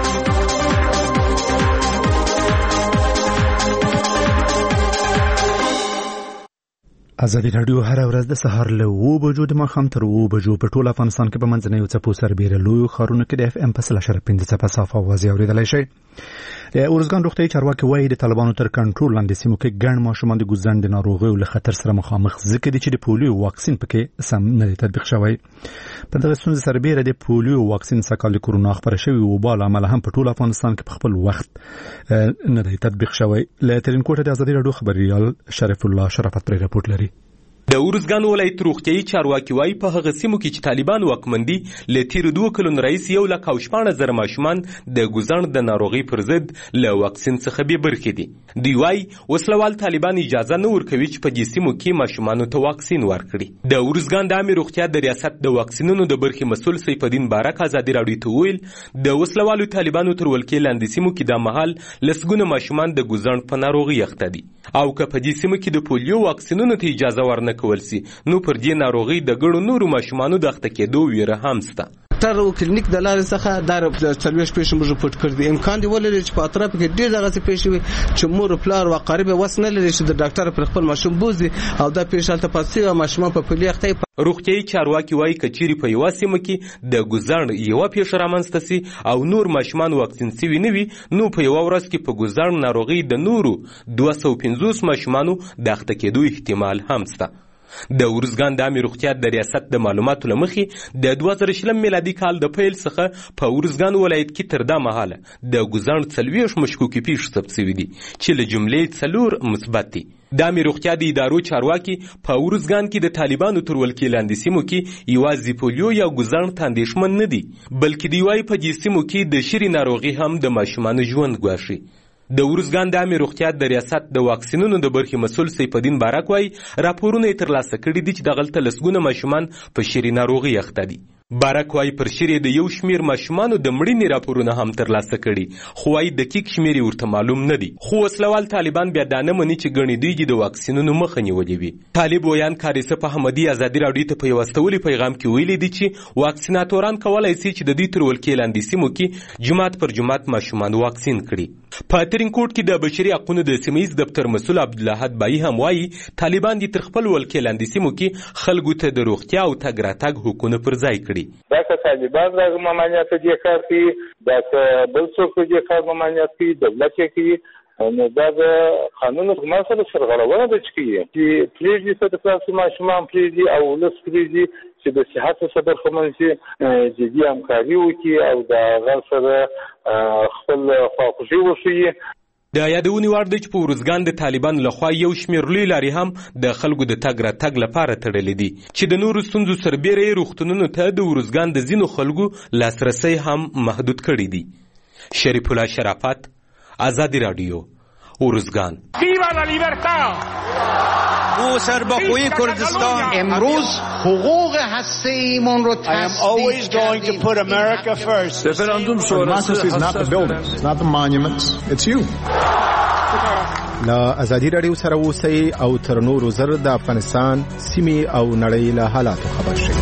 ازادي رادیو هر ورځ د سهار له 9 بجو د ماښام تر 9 بجو په ټول افغانستان کې په منځنیو څپو سربېره لویو ښارونو کې د اف ام په 105 په صافه आवाज اوریدلای شي. د ارزګان روغتي چارواکي وایي د طالبانو تر کنټرول لاندې سیمو کې ګڼ ماشومان د ګوزن د ناروغیو له خطر سره مخامخ ځکه چې د پولیو واکسین پکې سم نه تطبیق شوی. په دغه ستونزې سربېره د پولیو واکسین سکهال د کورونا خبره شوی وبال عمل هم په ټول افغانستان کې په خپل وخت نه تطبیق شوی. له ترینکوټ د ازادي رادیو خبريال شرف الله شرافت پر راپورټ لري. د ارزګان ولایت روغتیايي چارواکي وایي په هغه سیمو کې چې طالبان واکمن دي له تېرو 2 کلونو راهیسې 1,14,000 ماشومان د ګوزڼ د ناروغۍ پر ضد له واکسین څخه بې برخې دي. دوی وایي وسلوال طالبان اجازه نه ورکوي چې په دې سیمو کې ماشومانو ته واکسین ورکړي. د ارزګان د عامې روغتیا د ریاست د واکسینونو د برخې مسؤل سیف الدین بارک ازادي راډیو ته وویل د وسلوالو طالبانو تر ولکې لاندې سیمو کې دا مهال لسګونه ماشومان د ګوزڼ په ناروغۍ اخته دي او که په دې سیمو کې د پولیو واکسینونو ته اجازه ورنه کول سي نو پر دې ناروغۍ د ګڼو نورو ماشومانو د اخته کېدو ویره هم شته. ډاکټر او کلینیک د لارې څخه دا څلوېښت پیښې موږ رپورټ کړي دي. امکان دی ولري چې په اطراف کې ډېر دغسې پیښې وي چې مور پلار او اقارب وس نه لري چې د ډاکټر پر خپل ماشوم بوزي او دا پیښه هلته پاتې شوي او ماشومان په پولیو اخته. روغتیايي چارواکي وایي که چیرې په یوه سیمه کې د ګوزڼ یوه پیښه رامنځته سي او نور ماشومان واکسین سوي نه وي نو په یوه ورځ کې په ګوزڼ ناروغۍ د نورو 250 ماشومانو د اخته کېدو احتمال هم شته. د ارزګان د عامې روغتیا د ریاست د معلوماتو له مخې د 2020 میلادي کال د پیل څخه په ارزګان ولایت کې تر دا مهاله د ګوزڼ 40 مشکوکې پیښې ثبت شوي دي چې له جملې 4 مثبت دي. د عامې روغتیا د ادارو چارواکي په ارزګان کې د طالبانو تر ولکې لاندې سیمو کې یوازې پولیو یا ګوزڼ ته اندېښمن نه دي بلکې دوی وایي په دې سیمو کې د شري ناروغي هم د ماشومانو ژوند ګواښي. د ارزګان د عامې روغتیا د ریاست د واکسینونو د برخې مسؤل سیف الدین بارک وایي راپورونه یې ترلاسه کړي دي چې دغلته لسګونه ماشومان په شري ناروغۍ اخته دي. بارک وایي پر شري د یو شمیر ماشومانو د مړینې راپورونه هم ترلاسه کړي خو وایي دقیق شمیر یې ورته معلوم نه دي. خو وسلوال طالبان بیا دا نه مني چې ګڼې دوی د واکسینونو مخه نیولې وي. طالب ویان کاریسف احمدي ازادي راډیو ته په یو استولي پیغام کې ویلي دي چې واکسیناتوران کولی سي چې د دوی تر ولکې لاندې سیمو کې جماعت پر جماعت ماشومان واکسین کړي. په ترینکوټ کې د بشري حقوقو د سیمهیز دفتر مسؤل عبدالله بایی هم وایي طالبان دي تر خپل ولکې لاندې سیمو کې خلکو ته د روغتیا او تګ راتګ حقونه پر ځای کړي. دا که طالبان راغ ممانعت دې کار کوي دا که بل څوک دې کار ممانعت کوي دولت یې کوي نو دا د قانون په سره سرغړونه ده چې پریږدي څه د خلاص ماشومان پریږدي او ولس پریږدي چې د صحت څخه برخمن شي جدي همکاري وکړي او د هغه سره خپل خواخوږي وښیي. د یادونې وړ دی چې په ارزګان د طالبانو لخوا یو شمېر لوی لارې هم د خلکو د تګ راتګ لپاره تړلې دي چې د نورو ستونزو سربیره یې روغتونونو ته د ارزګان د ځینو خلکو لاسرسی هم محدود کړی دي. شریف الله شرافت، ازادي راډیو، ارزگان. او سرباخوی کردستان امروز حقوق هسته ایمون رو تصدیق رفراندوم شورای is not the buildings, it's not the monuments, it's you. لا ازادي راډیو سره اوسئ او تر نورو زر د افغانستان سیمې او نړۍ له حالاتو خبر شئ.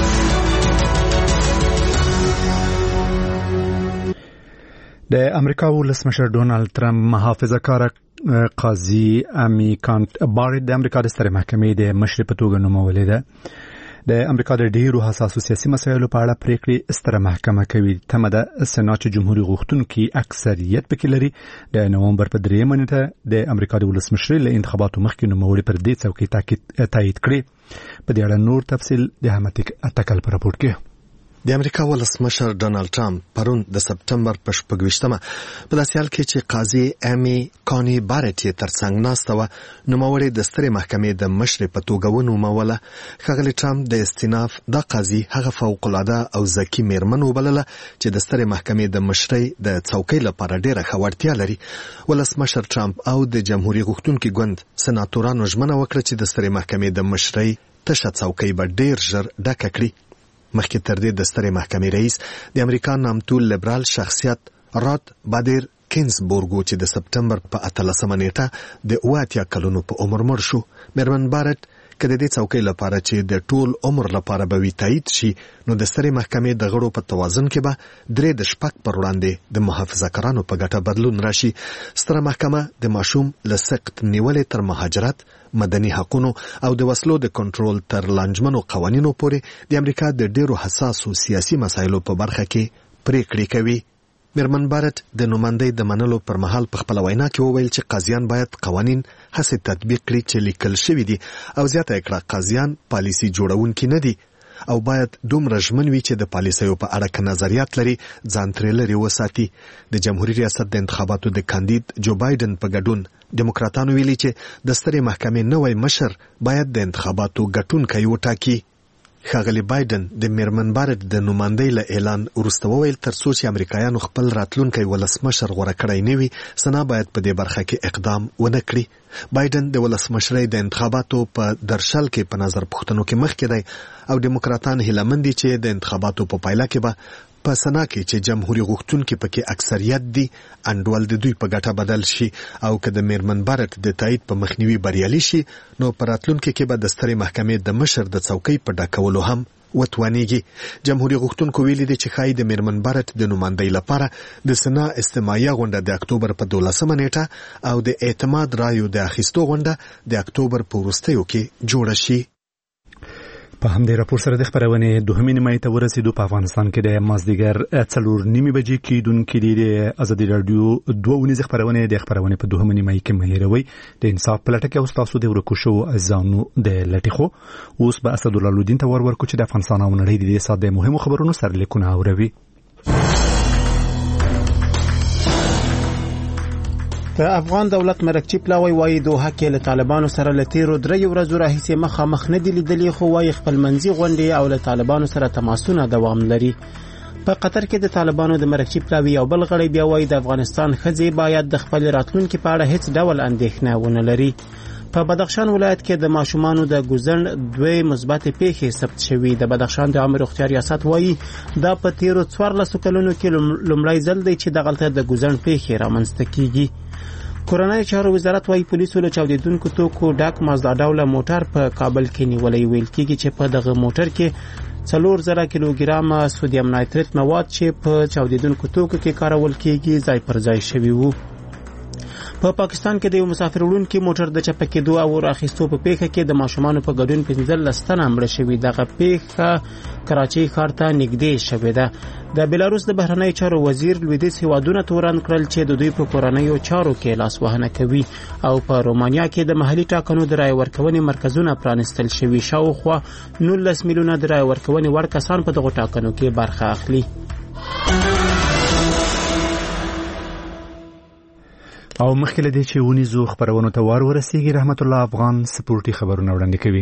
د امریکا ولسمشر ډونالد ترامپ محافظه کار قاضي امی کانت بارد د امریکا د سترې محکمې د مشر په توګه نومولې ده. د امریکا د ډیرو حساسو سیاسي مسایلو په اړه پریکړې ستره محکمه کوي. تمه ده سېنات جمهوریت غوښتونکي اکثریت پکې لري. د نومبر په 3 نیټه د امریکا د ولسمشر له انتخاباتو مخکې نوموړي پر دې څوکۍ تایید کړی. په دې اړه نور تفصیل د احمد اتکل په راپور کې. د امریکا ولسمشر ډونالد ټرمپ پرون د سپټمبر په 26مه په داسې حال کې چې قاضي امی کانی بارت یې ترڅنګ ناسته وه نوموړې د سترې محکمې د مشرې په توګه ونوموله. ښاغلی ټرمپ د استیناف دا قاضي هغه فوقالعاده او ذکي میرمن وبلله چې د سترې محکمې د مشرۍ د څوکۍ لپاره ډېره ښه وړتیا لري. ولسمشر ټرمپ او د جمهوریت غوښتونکي ګوند سناتورانو ژمنه وکړه چې د سترې محکمې د مشرۍ تشه څوکۍ به ډېر ژر ډکه کړي. مخکې تر دې د سترې محکمې رئیس د امریکا نامتو لیبرال شخصیت راد بادر کینزبورګ چې د سپټمبر په 18 نیټه د 80 کلونو په عمر مړ شو. میرمن بارت که د دې څوکۍ لپاره چې د ټول عمر لپاره به وي تایید شي نو د سترې محکمې د غړو په توازن کې به 3 د شپږ پر وړاندې د محافظه‌کارانو په ګټه بدلون راشي. ستره محکمه د ماشوم له سخت نیولې تر مهاجرت، مدني حقوقو او د وسلو د کنټرول تر لانجمنو قوانینو پورې د امریکا د ډیرو حساسو سیاسي مسایلو په برخه کې پریکړې کوي. میرمن بارت د نوماندۍ د منلو پر مهال په خپل وینا کې وویل چې قاضیان باید قوانین هسې تطبیق کړي چې لیکل شوي دي او زیاته کړه قاضیان پالیسي جوړونکي نه دي او باید دومره ژمن وي چې د پالیسیو په اړه که نظریات لري ځان ترې لرې وساتي. د جمهوریت ریاست د انتخاباتو د کاندید جو بایدن په ګډون دیموکراتانو ویلي چې د سترې محکمې نوی مشر باید د انتخاباتو ګټونکی وټاکي. ښاغلي بایدن د میرمن بارټ د نمایندۍ له اعلان وروسته وویل تر څو چې امریکایانو خپل راتلونکی ولسمشر غوره کړی نه وي سنا باید په دې برخه کې اقدام ونه کړي. بایدن د ولسمشرۍ د انتخاباتو په درشل کې په نظر پوښتنو کې مخکې دی او دیموکراتان هیله مند دي چې د انتخاباتو په پایله کې به په سنا کې چې جمهوریت غوښتونکي پکې اکثریت دي انډول د دوی په ګټه بدل شي او که د میرمن بارټ د تایید په مخنیوي بریالي شي نو په راتلونکي کې به د سترې محکمې د مشر د څوکۍ په ډکولو هم وتوانیږي. جمهوریت غوښتونکو ویلي دي چې ښایي د میرمن بارټ د نمایندۍ لپاره د سنا استماعیه غونډه د اکتوبر په 12مه نیټه او د اعتماد رایو د اخیستو غونډه د اکتوبر په وروستیو کې جوړه شي. په همدې راپور سره د خبرونې دوهمې نیمایي ته ورسېدو. په افغانستان کې د مازدیګر 4:30 بجې کېدونکې د ازادي راډیو 2 ونیزه خبرونې د خبرونې په دوهمې نیمایي کې مهیروي د انصاف په لټه کې او تاسو د ورکو شو ځانو د لټیخو. اوس به اسدالله الدین ته ورکو چې د افغانستان او نړۍ د دې ساده مهمو خبرونو سرلیکونه اوروي. د افغان دولت مرکچی پلاوی وایي دوحه کې له طالبانو سره له تیرو 3 ورځو راهیسې مخامخ نه دي لیدلي خو وایي خپلمنځي غونډې او له طالبانو سره تماسونه دوام لري. په قطر کې د طالبانو د مرکچی پلاوی یو بل غړی بیا وایي د افغانستان ښځې باید د خپل راتلونکي په اړه هیڅ ډول اندېښنه ونه لري. په بدخشان ولایت کې د ماشومانو د ګوزن 2 مثبت پیښې ثبت شوي. د بدخشان د عامه روغتیا ریاست وایي دا په تیرو 14 کلونو کې لومړی ځل دی چې دغلته د ګوزن پیښې رامنځته کیږي. کورنۍ چارو وزارت وايي پولیسو له چاودیدونکو توکو ډک مازدا ډوله موټر په کابل کې نیولې. ویل کېږي چې په دغه موټر کې 4000 کیلوګرام سودیم نایتریت مواد چې په چاودیدونکو توکو کې کارول کېږي ځای پر ځای شوي وو. په پاکستان کې د یو مسافر وړونکي موټر د چپه کېدو او راخیستو په پیښه کې د ماشومانو په ګډون 15 تنه مړه شوي. دغه پیښه کراچۍ ښار ته نږدې شوې ده. د بلاروس د بهرنی چارو وزیر لویدیځ هیوادونه تورن کړل چې د دوی په کورنیو چارو کې لاسوهنه کوي او په رومانیا کې د محلي ټاکنو د رای ورکونې مرکزونه پرانستل شوي. شاوخوا 19 میلیونه د رای ورکونې وړ کسان په دغو ټاکنو کې برخه اخلي. او مخکې له دې چې ونیزو خبرونو ته ورسیږي رحمت الله افغان سپورټي خبرونه وړاندې کوي.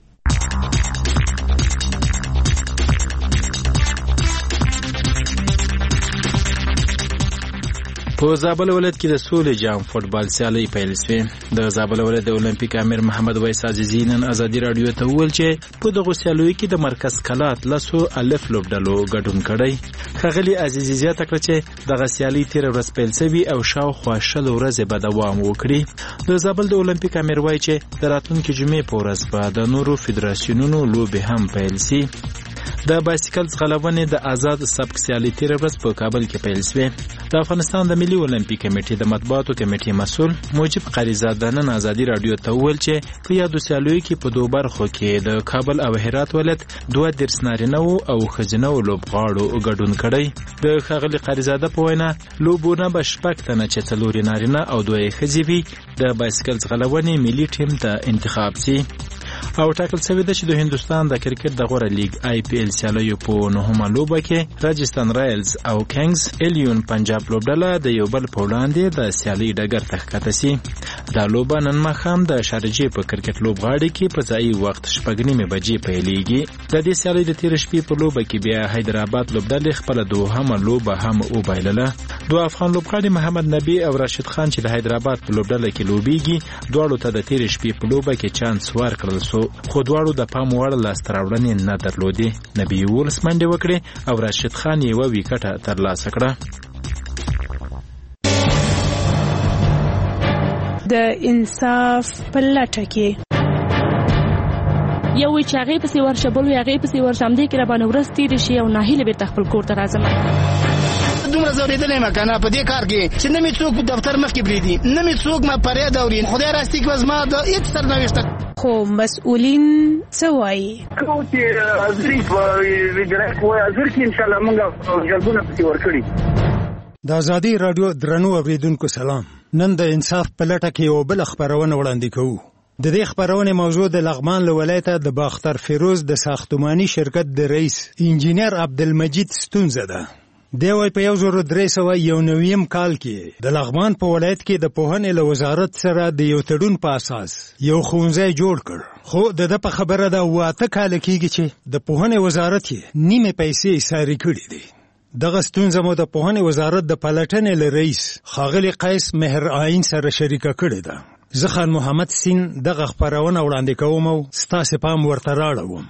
په زابل ولایت کې د سولې جام فوتبال سیالي پیل شوې. د زابل ولایت د اولمپیک امیر محمد ویس عزیزی نن ازادي رادیو ته وویل چې په دغه سیالیو کې د مرکز کلات لسو الف لوبډلو ګډون کړی. ښاغلي عزیزی زیاته کړه چې دغه سیالي تیر ورځ پیل شوې او شاوخوا 10 ورځې به دوام وکړي. د زابل د اولمپیک امیر وایي چې د راتلونکي جمعې په ورځ به د نورو فدراسیونونو لوبې هم پیل شي. د بایسکل ځغلونې د آزاد سبک سیالي تیر ورځ په کابل کې پیل شوې. د افغانستان د ملي اولمپیک کمیټې د مطبوعاتو کمیټې مسؤل موجب قریزاده نن ازادي رادیو ته وویل چې په یادو سیالیو کې په دوه برخو کې د کابل او هرات ولایت 2 نارینه او ښځینه لوبغاړو ګډون کړی. د ښاغلي قریزاده په وینا لوبونه به 6 تنه چې 4 نارینه او 2 ښځې وي د بایسکل ځغلونې ملي ټیم ته انتخاب شي. او ټاکل شوی ده چې د هندستان د کرکټ د غوره لیگ IPL سیالیو په 9مه لوبه کې راجستان رایلز او کینګز 11 پنجاب لوبډله د یو بل په وړاندې د سیالي ډګر ته ښکته شي. دا لوبه نن ماښام د شارجې په کرکټ لوبغاړي کې په ځایي وخت 6:30 بجې پیلېږي. د دې سیالۍ د تیر شپې په لوبه کې بیا حیدرآباد لوبډلې خپل دوهمه لوبه هم وبایلله. دوه افغان لوبغاړي محمد نبی او راشد خان چې د حیدرآباد په لوبډله کې لوبېږي دواړو ته د تیر شپې په لوبه کې چانس ورکړل شو خو دواړو د پام وړ لاسته راوړنې نه درلودې. نبی 12 منډې وکړې او راشد خان یې 1 ویکټه ترلاسه کړه. د انصاف په لټه کې یو چې هغه پسې ورشه بل هغه پسې ورشم دې کې را باندې ورس تیر شي او ناهیله به تخپل کور ته راځم. دومره زوریدلې ما کنه په دې کار کې چې نه می څوک په دفتر مخ کې بریدي نه می څوک ما پرې داورین خدای راستي کې وزما د هیڅ سرنوشت خو مسؤلین څه وایي کوم چې ازري وګړه کوی ازر کې ان شاء الله موږ جلبونه پکې ورکړي. د ازادي رادیو درنو اوریدونکو سلام. نن د انصاف په لټه کې یو بل خبرونه وړاندې کوو. د دې خبرونه موضوع د لغمان له ولایته د باختر فیروز د ساختماني شرکت د رئیس انجینر عبدالمجید ستونزه ده. دی وای په 1391 کال کې د لغمان په ولایت کې د پوهنې له وزارت سره د یو تړون په اساس یو ښوونځی جوړ کړ. خو د په خبره ده 8 کال کېږي چې د پوهنې وزارت یې نیمه پیسې ساري کړې دي. دغه ستونزه مو د پوهنې وزارت د پلټنې له رئیس ښاغلي قیس مهر آئین سره شریکه کړې ده. زه خان محمد سین دغه خبرونه وړاندې کوم او ستاسو پام ورته راړوم.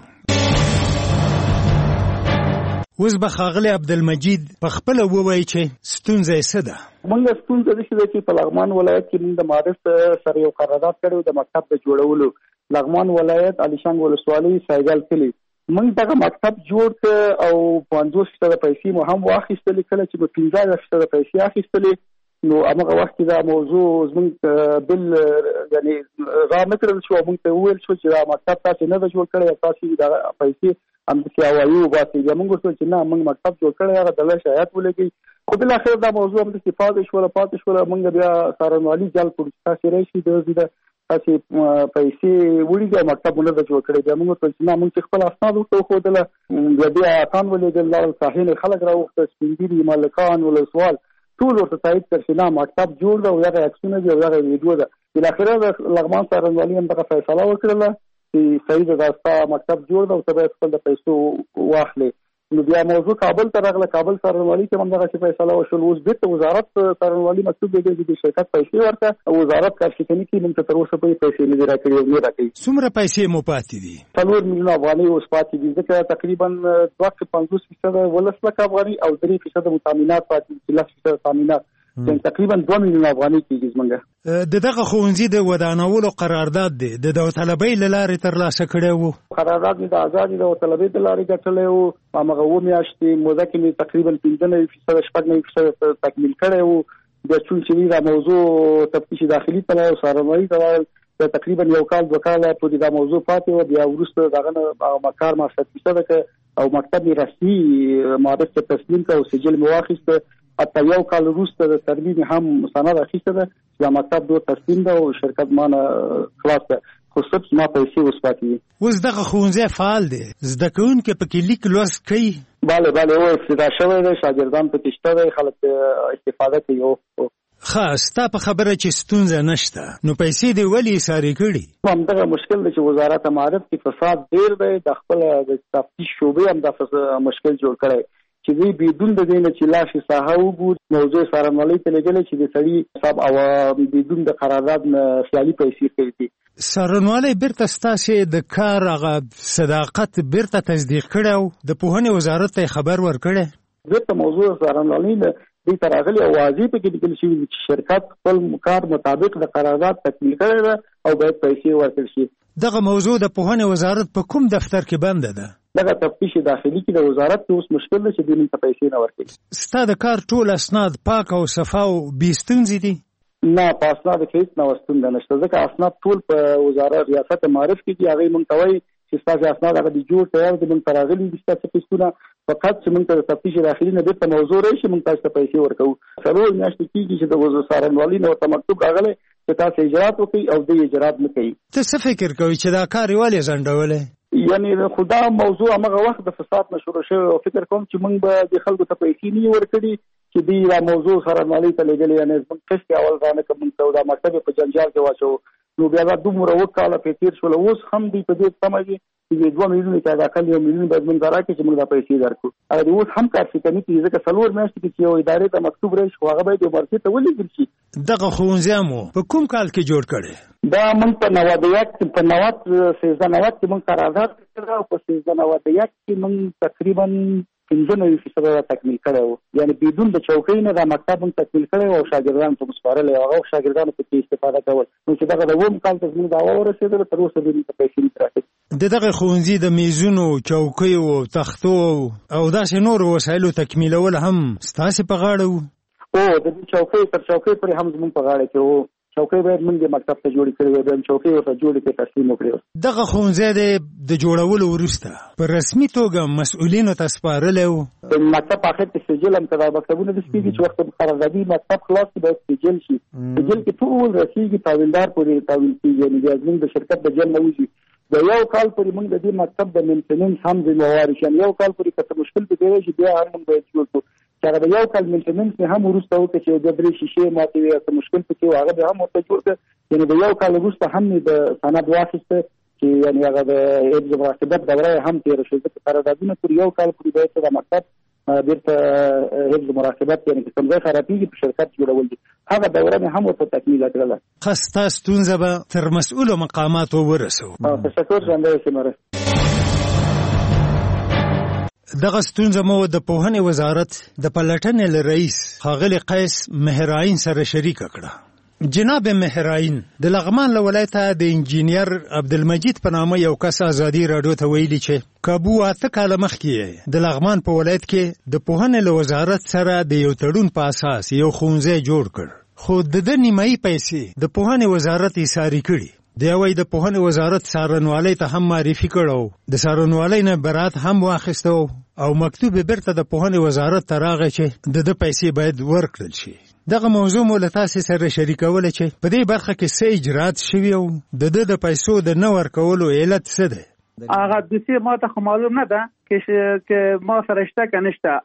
اوس به ښاغلی عبدالمجید په خپله ووایي چې ستونزه یې څه ده. موږ ستونزه داسې ده چې په لغمان ولایت کې موږ د معارف سره یو قرارداد کړی د مکتب د جوړولو. لغمان ولایت علیشنګ ولسوالۍ سایګل کلي موږ دغه مکتب جوړ کړ او 50% پیسې مو هم واخیستلې. کله چې به 15% پیسې اخیستلې نو هغه وخت دا موضوع زموږ بل یعنی را نه کړل شو. موږ ته وویل شو چې دا مکتب تاسو نه جوړ کړی، تاسو دا پیسې هم د سیاوایو باسي. موږ ورته چې نه موږ مکتب جوړ کړی، هغه د الله شایعات ولګي. خو بل اخر دا موضوع هم د استفاده شو. موږ بیا سارنوالي جال کړو تاسو راشي د تاسو پیسې وړي مکتب نه جوړ کړی. بیا موږ ته چې نه موږ خپل اسناد ورته خودله بیا تان ولګل صاحب خلک راوخته سپینګری مالکان ول سوال ټول ورته تایید کړ چې نه مکتب جوړ ده او هغه عکسونه دي او هغه ویډیو ده. بل اخر د لغمان سارنوالي هم دغه فیصله وکړه چې صحیح ده دا مکتب جوړ ده او ته باید خپل د پیسو واخلې. نو بیا موضوع کابل ته راغله. کابل سارنوالي کې هم دغه فیصله وشول. اوس بیرته وزارت سارنوالي مکتوب دی چې د شرکت پیسې ورته او وزارت کارشکنی کې موږ ته تر اوسه پورې پیسې نه راکړي او نه راکړي. څومره پیسې مو پاتې دي؟ 4 میلیونه افغانۍ اوس پاتې دي. ځکه تقریبا 250% ولس لک افغانۍ او 3% متامینات پاتې دي. 10% تامینات تقریبا 2 میلیونه افغانۍ کېږي زمونږ. دغه ښوونځي د ودانولو قرارداد دی د داوطلبۍ له لارې ترلاسه کړی وو. قرارداد مې د ازادي داوطلبۍ د لارې ګټلی وو. هماغه 2 میاشتې موده کې مې تقریبا 15% تکمیل کړی وو. بیا چون چې دا موضوع تفتیش داخلي ته او سارنوالي ته تقریبا 1 کال 2 کال پورې دا موضوع پاتې و. بیا وروسته دغه مکار ما 100% او مکتب مې رسمي معرف ته تسلیم کړ او سجل مې واخیست. حتی 1 کال وروسته د ترمیم هم سند اخیسته ده چې مکتب دوه تسلیم ده او شرکت مانه خلاص ده. خو څه ما پیسې وسپاتې دي. اوس دغه ښوونځی فعال دی، زده کوونکي پکې لیک لوست کوي؟ بله او افتتاح شوی دی، شاګردان پکې شته دی، خلک استفاده کوي. ښه ستا په خبره چې ستونزه نشته نو پیسې دې ولې ساري کړي؟ همدغه مشکل دی چې وزارت معارف کې فساد ډېر دی. د خپل د تفتیش شعبې هم دا مشکل جوړ کړی چې دوی بدون د دې نه چې لاشي ساحه وګوري. موضوع سارنوالۍ ته لګلې چې د سړي حساب او بدون د قرارداد نه خیالي پیسې کړي. سارنوالۍ بیرته ستاسو د کار هغه صداقت بیرته تصدیق کړو، د پوهنې وزارت ته خبر ورکړی. بیرته موضوع سارنوالۍ نه دې تراغلي او واضح په کې لیکل شوی چې شرکت خپل کار مطابق د قرارداد تکمیل کړی ده او باید پیسې ورکړي شي. دغه موضوع د پوهنې وزارت په کوم دفتر کې بنده ده؟ دغه تفتیش داخلي کې د وزارت کې اوس مشکل ده چې دوی ته پیسې نه ورکړي. ستا د کار ټول اسناد پاک او صفا او بې ستونزې دي؟ نه په اسناد کې هیڅ نه ستونزه نشته ځکه اسناد ټول په وزارت ریاست معارف کې دي. هغه مونږ ته وایي چې ستاسو اسناد هغه د جوړ تیار دي، مونږ ته راغلي دي ستاسو پیسونه، فقط چې مونږ ته د تفتیش داخلي نه بیرته موضوع راشي مونږ تاسو ته پیسې ورکوو. څلور میاشتې کېږي چې د وزارت سارنوالي نه ورته مکتوب راغلی چې تاسو اجرات وکړئ او دوی اجرات نه کوي. ته څه فکر کوي چې دا کار ولې ځنډولی؟ یعنی خدا موضوع هغه وخت د فساد نه شروع شوی او فکر کوم چې موږ به د خلکو ته پیسې نه ورکړي چې دوی دا موضوع سارنوالۍ ته لېږلې. یعنې زموږ قسط اول رانه که موږ ته دا مکتب په جنجال کې واچوو نو بیا دا دومره وکاله پرې تېر شول. اوس هم دوی په دې تمه دي چې 2 میلیونه کې دا کال 1 میلیون باید موږ راکړي چې موږ دا پیسې درکړو. هغه اوس هم کار کوي چې ځکه 4 میاشتې کې یو ادارې ته مکتوب راشي خو هغه باید مرکز ته ولېږل شي. دغه ښوونځی مو په کوم کال کې جوړ کړی؟ دا موږ په 91 کې موږ قرارداد کړی او په 1391 کې موږ تقریبا 95% تکمیل کړی وو. یعنی بدون د چوکۍ نه دا مکتب هم تکمیل کړی او شاګردانو ته سپارلی او هغه شاګردانو پکې استفاده کول. نو چې دغه د 2 کال ته زموږ دعوا ورسېدله تر اوسه دوی ته پیسې نه راکړي. د دغه ښوونځي د میزونو، چوکیو او تختو او داسې نورو وسایلو تکمیلول هم ستاسې په غاړه وو؟ د دې چوکۍ تر چوکۍ پورې هم زموږ په غاړه کې وو چوکۍ باید موږ مکتب ته جوړې کړې وای، د چوکۍ ورته جوړې کړې تسلیم وکړې. دغه ښوونځی د جوړولو وروسته په رسمي توګه مسؤلینو ته سپارلی و. د مکتب اخر کې سجل هم کړه، مکتبونه د سپیږي چې وخت قراردادي مکتب خلاص کې باید سجل شي. سجل کې ټول رسیږي تحویلدار پورې تحویل کېږي، یعنې بیا زموږ د شرکت د جل نه وځي. د یو کال پورې موږ د دې مکتب د مینټیننس هم ذمهوار شو. یو کال پورې که څه مشکل پکې راشي بیا هم موږ باید جوړ کړو. چې هغه د یو کال مینټیننس مې هم وروسته وکړه چې د 3 شیشې ماتې وي، څه مشکل پکې و هغه به هم ورته جوړ کړه. یعنې د یو کال وروسته هم مې د سند واخیسته چې یعنې هغه د حفظ مراقبت دوره هم تېره شوه. ځکه قراردادونه پورې یو کال پورې باید د مکتب بیرته حفظ مراقبت یعنې چې کوم ځای خرابېږي په شرکت جوړول دي، هغه دوره مې هم ورته تکمیله کړله. ښه، ستا ستونزه به تر مسؤلو مقاماتو ورسوو. تشکر، ژوندی اوسې مره. دغه ستونزه مو د پوهنې وزارت د پلټنې له رئیس ښاغلي قیس مهرعین سره شریکه کړه. جناب مهرعین د لغمان له ولایته د انجینیر عبدالمجید په نامه یو کس ازادي راډیو ته ویلي چې کابو 8 کاله مخکې د لغمان په ولایت کې د پوهنې له وزارت سره د یو تړون په اساس یو ښوونځی جوړ کړ، خو د نیمایي پیسې د پوهنې وزارت ایساري کړي. دی وایي د پوهنې وزارت څارنوالۍ ته هم معرفي کړو، د څارنوالۍ نه برات هم واخیستو او مکتوب بیرته د پوهنې وزارت ته راغی چې د پیسې باید ورکړل شي. دغه موضوع مو له تاسې سره شریکوله چې په دې برخه کې څه اجرات شوي او د پیسو د نه ورکولو علت څه دی؟ هغه دوسیه ما ته خو معلوم نه ده که ما سره شته که نشته.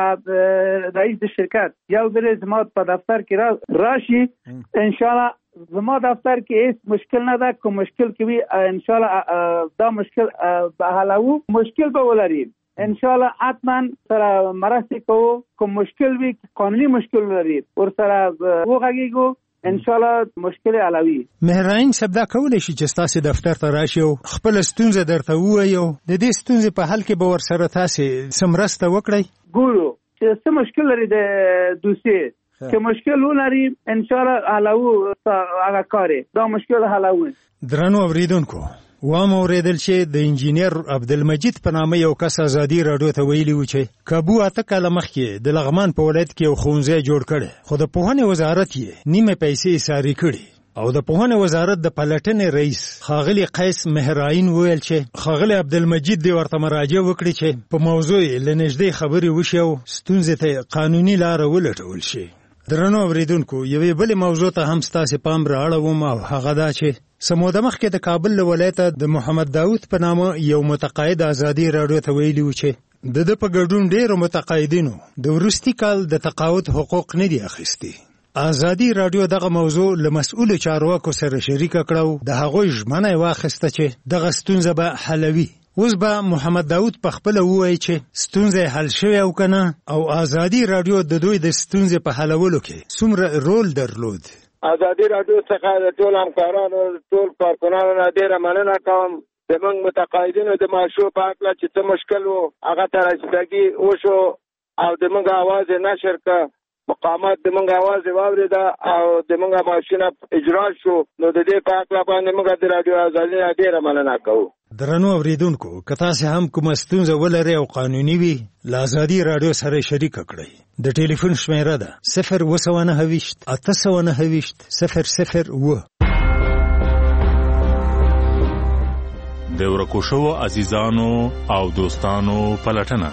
هغه رئیس د شرکت یو ځل زما په دفتر کې راشي، انشاءالله زما دفتر کې هیڅ مشکل نه ده. که مشکل کې وي انشاءالله دا مشکل به حلوو، مشکل به ولري انشاءالله حتما سره مرسته کوو. که مشکل وي قانوني مشکل ولري ور سره وغږیږو، انشاءالله مشکل حلوي. مهرعین صاحب دا کولی شي چې ستاسې دفتر ته راشي او خپله ستونزه درته ووایي او د دې ستونزې په حل کې به ورسره تاسې څه مرسته وکړئ؟ ګورو چې څه مشکل لري د دوسیې، که مشکل ولري انشاءالله حلوو هغه کار دا مشکل حلوو. درنو اوریدونکو، وام اوریدل چې د انجینیر عبدالمجید په نامه یو کس ازادي راډیو ته ویلي و چې کابو 8 کاله مخکې د لغمان په ولایت کې یو ښوونځی جوړ کړی، خو د پوهنې وزارت یې نیمه پیسې ایساري کړي. او د پوهنې وزارت د پلټنې رئیس ښاغلي قیس مهرعین ویل چې ښاغلي عبدالمجید دې ورته مراجعه وکړي چې په موضوع یې له نږدې خبرې وشي او ستونزې ته قانوني لاره ولټول شي. درنو اوریدونکو، یوې بلې موضوع ته هم ستاسې پام رااړوم او هغه دا چې څه موده مخکې د کابل له ولایته د محمد داود په نامه یو متقاعد ازادي راډیو ته ویلي و چې د په ګډون ډېرو متقاعدینو د وروستي کال د تقاعد حقوق نه دي اخیستي. ازادي راډیو دغه موضوع له مسؤلو چارواکو سره شریکه کړه، د هغوی ژمنه یې واخیسته چې دغه ستونزه به حلوي. اوس به محمد داود په خپله ووایي چې ستونزه حل شوې او که نه، او ازادي راډیو د دوی د ستونزې په حلولو کې څومره رول درلود. ازادي راډیو څخه د ټول همکارانو ټول کارکنانو نه ډېره مننه کوم. زموږ متقاعدینو د معاشو په هکله چې څه مشکل و هغه ته رسیدګي وشو او زموږ اواز یې نشر کړه، مقامات زموږ اواز یې واورېده او زموږ معاشونه اجرا شو. نو د دې په هکله باندې موږ د راډیو ازادي نه ډېره مننه کوو. درنو اوریدونکو، که تاسې هم کومه ستونزه ولرئ او قانوني وي، له ازادي راډیو سره شریکه کړئ. د ټلیفون شمیره ده 029 829 001. د ورکو شوو عزیزانو او دوستانو پلټنه.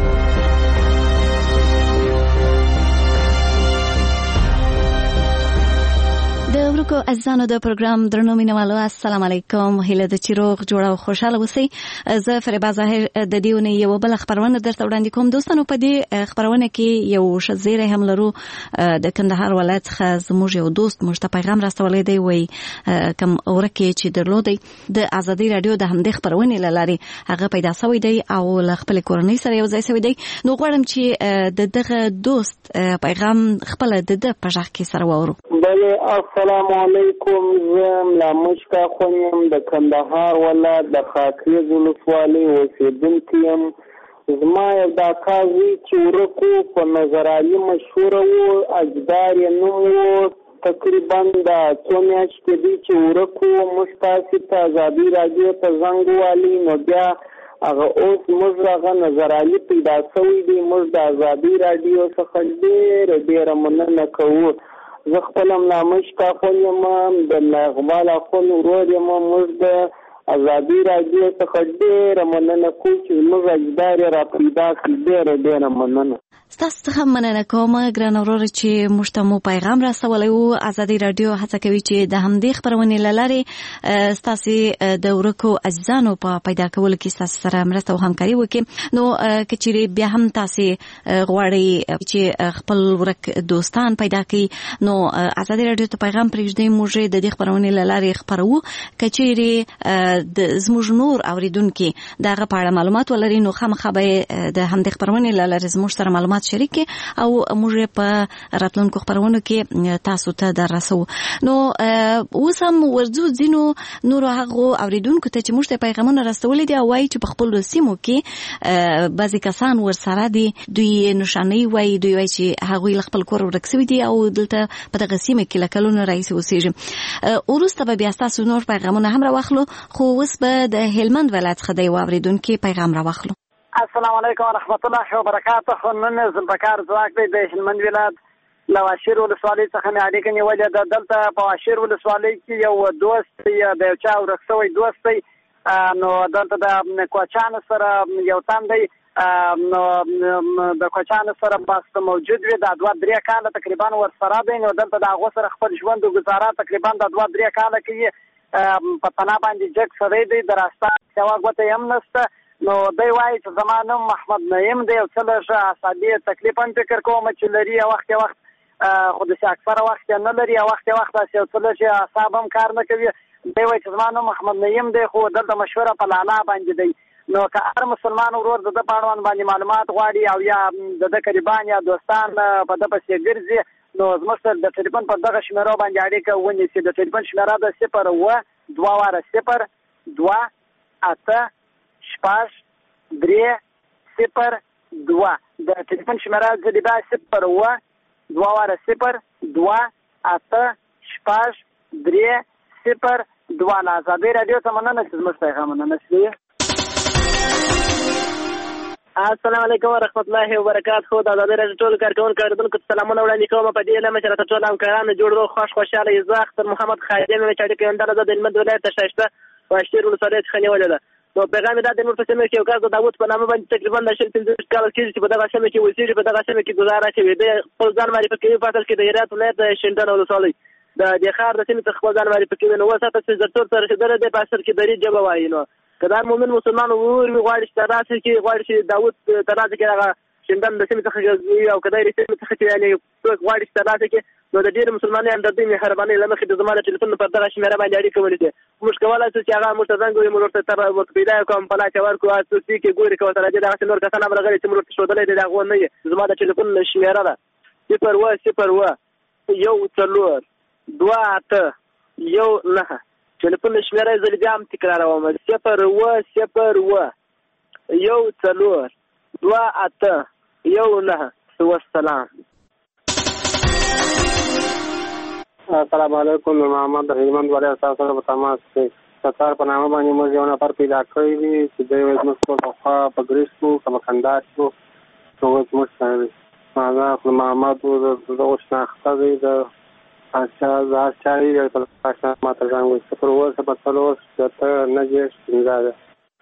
د ورکو عزیزانو د پروګرام درنو مینوالو، السلام علیکم. هیله ده چې روغ جوړ او خوشاله اوسئ. زه فریبا ظاهر د دې اونۍ یوه بله خپرونه درته وړاندې کوم. دوستانو، په دې خپرونه کې یو ښه زیری هم لرو. د کندهار ولایت څخه زموږ یو دوست موږ ته پیغام راستولی دی، وایي کوم ورک چې درلودی د ازادي راډیو د همدې خپرونې له لارې هغه پیدا سوی دی او له خپلې کورنۍ سره یو ځای سوی دی. نو غواړم چې د دغه دوست پیغام خپله د ده په غږ کې سره واورو. بله، السلام علیکم. زه ملا مشکا خونیم د کندهار ولایت د خاکریز ولسوالۍ اوسېدونکی یم. زما یو دا کاږي چې ورکو په نظرالي مشهوره و، اجدار یې نوم و. تقریبا د څو میاشتې دی چې ورکو موږ تاسې ته ازادي راډیو ته زنګ ووالي، نو بیا هغه اوس موږ هغه نظرالي پیدا سوی دی. موږ د ازادي راډیو څخه ډېره مننه کوو زه خپل ملا مشکا خو یم د ملا اقبال اخون ورور یم. موږ د ازادي راډیو څخه ډېره مننه کوو چې زموږ اجدار را پیدا کړي. ډېره مننه. ستاسو څخه مننه کوم ګران وروره چې موږ ته مو پیغام راسولی و. ازادي راډیو هڅه کوي چې د همدې خپرونې له لارې ستاسو د ورکو عزیزانو په پیدا کولو کې ستاسو سره مرسته او همکاري وکړي. نو که چیرې بیا هم تاسو غواړئ چې خپل ورک دوستان پیدا کړئ نو ازادي راډیو ته پیغام پرېږدئ. موږ د دې خپرونې له لارې خپروو. که چیرې د زموږ نور اوریدونکي دغه په اړه معلومات ولري نو خامخا به د همدې خپرونې له لارې زموږ سره معلومات شریک او موږ په راتلونکو خبرونو کې تاسو ته دررسو. نو اوس هم ورځو ځینو نور هغه اوریدونکو ته چې موږ ته پیغامونه راستولي دي او وایي چې په خپل سیمو کې بعضی کسان ورسره دي دوی نشانه وایي دوی وایي چې هغه خپل کور ورک شوی دي او دلته په دغه سیمه کې لکلونه رئیس اوسېږي. وروسته به بیا تاسو نور پیغامونه هم راوخلو خو اوس به د هلمند ولایت څخه د اوریدونکو پیغام راوخلو. السلام علیکم ورحمت الله وبرکاته. نن زمبکار ځواک دی د هلمند ولایت له واشیر ولسوالۍ څخه مې اړیکه نیولې ده. دلته په واشیر ولسوالۍ کې یو دوست د یو چا ورک شوی دوست دی. نو دلته د کوچانو سره یو تن دی. نو د کوچانو سره بس موجود وي د 2-3 کاله تقریبا ورسره دی. نو دلته د هغو سره خپل ژوند او ګزاره تقریبا د 2-3 کاله کوي. په تنا باندې جګ سړی دی د راسته سوا ګوته هم نشته. نو دی وایي چې زما نوم محمد نعیم دی او څه لږ اعصابي تکلیف هم فکر کوم چې لري وخت خو داسې اکثره وخت نه لري او وخت داسې یو څه لږ اعصاب هم کار نه کوي. دی وایي چې زما نوم محمد نعیم دی خو دلته مشوره په لالا باندې دی. نو که هر مسلمان ورور د ده په اړوند باندې معلومات غواړي او یا د ده قریبان یا دوستان په ده پسې ګرځي نو زموږ سره د ټلیفون په دغه شمیرو باندې اړیکه ونیسي. د ټلیفون شمیره د 0-2-0-8-3-0-2. د ټلیفون شمیره زه د 0-2-0-8-3-0-2. له ازادي راډیو څخه مننه چې زموږ پیغامونه نشي. السلام علیکم ورحمت الله وبرکاته. د ازادي راډیو ټول کارکونکو اوریدونکو ته سلامونه وړاندې کوم. په دې لمه چې راته ټول همکارانو جوړ روغ خوشاله یې. زه اختر محمد خادم مې چې اړیکه یم د هلمند ولایت شایسته واشیر ولسوالۍ څخه نیولې ده. نو پیغام دا د نور په سیمه کې یو کس د داوود په نامه باندې تقریبا د 15 کال کېږي چې په دغه سیمه کې اوسېږي. په دغه سیمه کې ګزاره کوي. د خپل ځان معرفي کوي په اصل کې د هرات ولایت شینډنډ ولسوالۍ د دې ښار د سیمې څخه خپل ځان معرفي کوي. نو اوس هڅه چې زرتور ته رسېدلی دی په اصل کې دري ژبه وایي. نو که دا مؤمن مسلمان ورور وي غواړي چې ترلاسه کړي غواړي چې داوود ترلاسه کړي هغه شینډنډ د سیمې څخه وي او که د هرې سیمې څخه چې یعنې څوک غواړي چې ترلاسه کړي نو د ډېرو مسلمانۍ همدردۍ مهربانۍ له مخې د زما د ټلیفون پر دغه شمېره باندې اړیکه ونیسي. موږ کولی شو چې هغه موږ ته زنګ ووهي موږ ورته پیدا یې کوم په لاس یې ورکړو اساسي کې ګوري که ورته راځي دغسې نور کسان هم راغلي چې موږ ورته ښودلی دی د هغو نه یې. زما د ټلیفون شمېره ده 0-0-1-2-8-1-9. ټلیفون شمېره یې زه بیا هم تکراروم 0-1-2-8-1-9. والسلام. السلام علیکم. محمد هلمند ولایت تاسو سره په تماس کې ستار په نامه باندې موږ یو نفر پیدا کړی دی چې دوی موږ په خوا په ګریسکو کمکندار شو نو موږ سره هغه محمد د شناخته دی د چاري په پښه ماته ځانګړي سفر ورسره په څلور ته نه جوړ.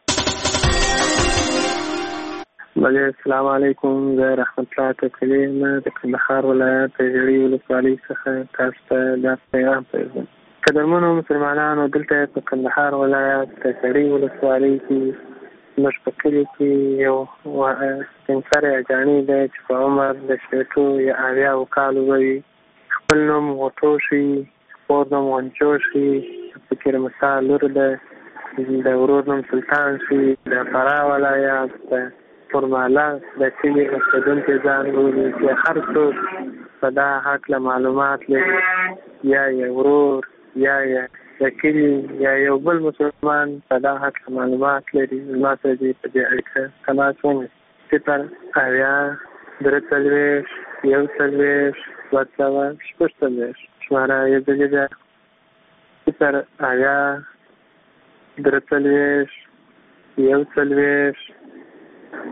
بله السلام علیکم. زه رحمت الله تکلیم د کندهار ولایت د ژړۍ ولسوالۍ څخه تاسو ته دا پیغام پرېږدم. قدرمنو مسلمانانو دلته په کندهار ولایت د ژړۍ ولسوالۍ کې زموږ په کلي کې یو سپین سری اجاڼي دی چې په عمر د شپېتو یا 80 کالو وي. خپل نوم غوټو شي خپور نوم غنچو شي فکر مسا لور ده. د ورور نوم سلطان شي د فراه ولایت د فرماله د کلي اوسېدونکي ځان بولي چې هر څوک په دا هکله معلومات لري یا یې ورور یا یې د کلي یا یو بل مسلمان په دا هکله معلومات لري زما سره دې په دې اړیکه تماس ونیسي. 0-1-2-40-1-40 شماره یې دلې ده 0-1-2-40-1-40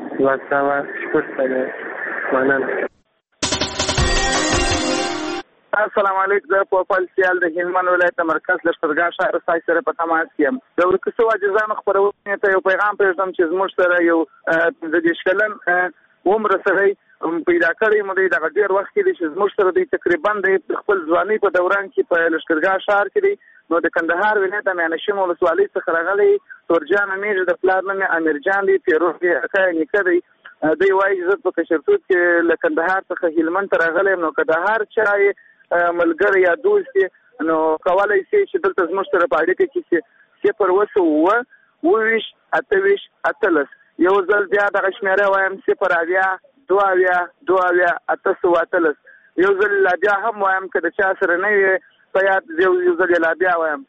مننه. السلام علیکم. زه په خپل سیال د هلمند ولایت مرکز لښکرګاه ښار سای سره په تماس یم. د ورکسو عاجزانو خپرونې ته یو پیغام پرېږدم چې زموږ سره یو 15 کلن عمر سړی پیدا کړی مو دی. دغه ډېر وخت کې چې زموږ سره دی تقریبا د خپل ځوانۍ په دوران کې په لښکرګاه ښار کې دی. نو د کندهار ولایت میانشین ولسوالۍ څخه راغلی تورجان امیر د پلار نوم امیر جان دی پیروز اکا نیکه دی. دوی وایي چې زه په کشرتوب کې له کندهار څخه هلمند ته راغلی یم. نو که د هر چا ملګری یا دوست نو کولی شي چې دلته زموږ سره په اړیکه کې 0 28 18 یو ځل بیا دغه شمېره وایم 0 22 818 یو ځل لا بیا هم وایم که د چا سره نه وي په یاد یو ځل لا بیا وایم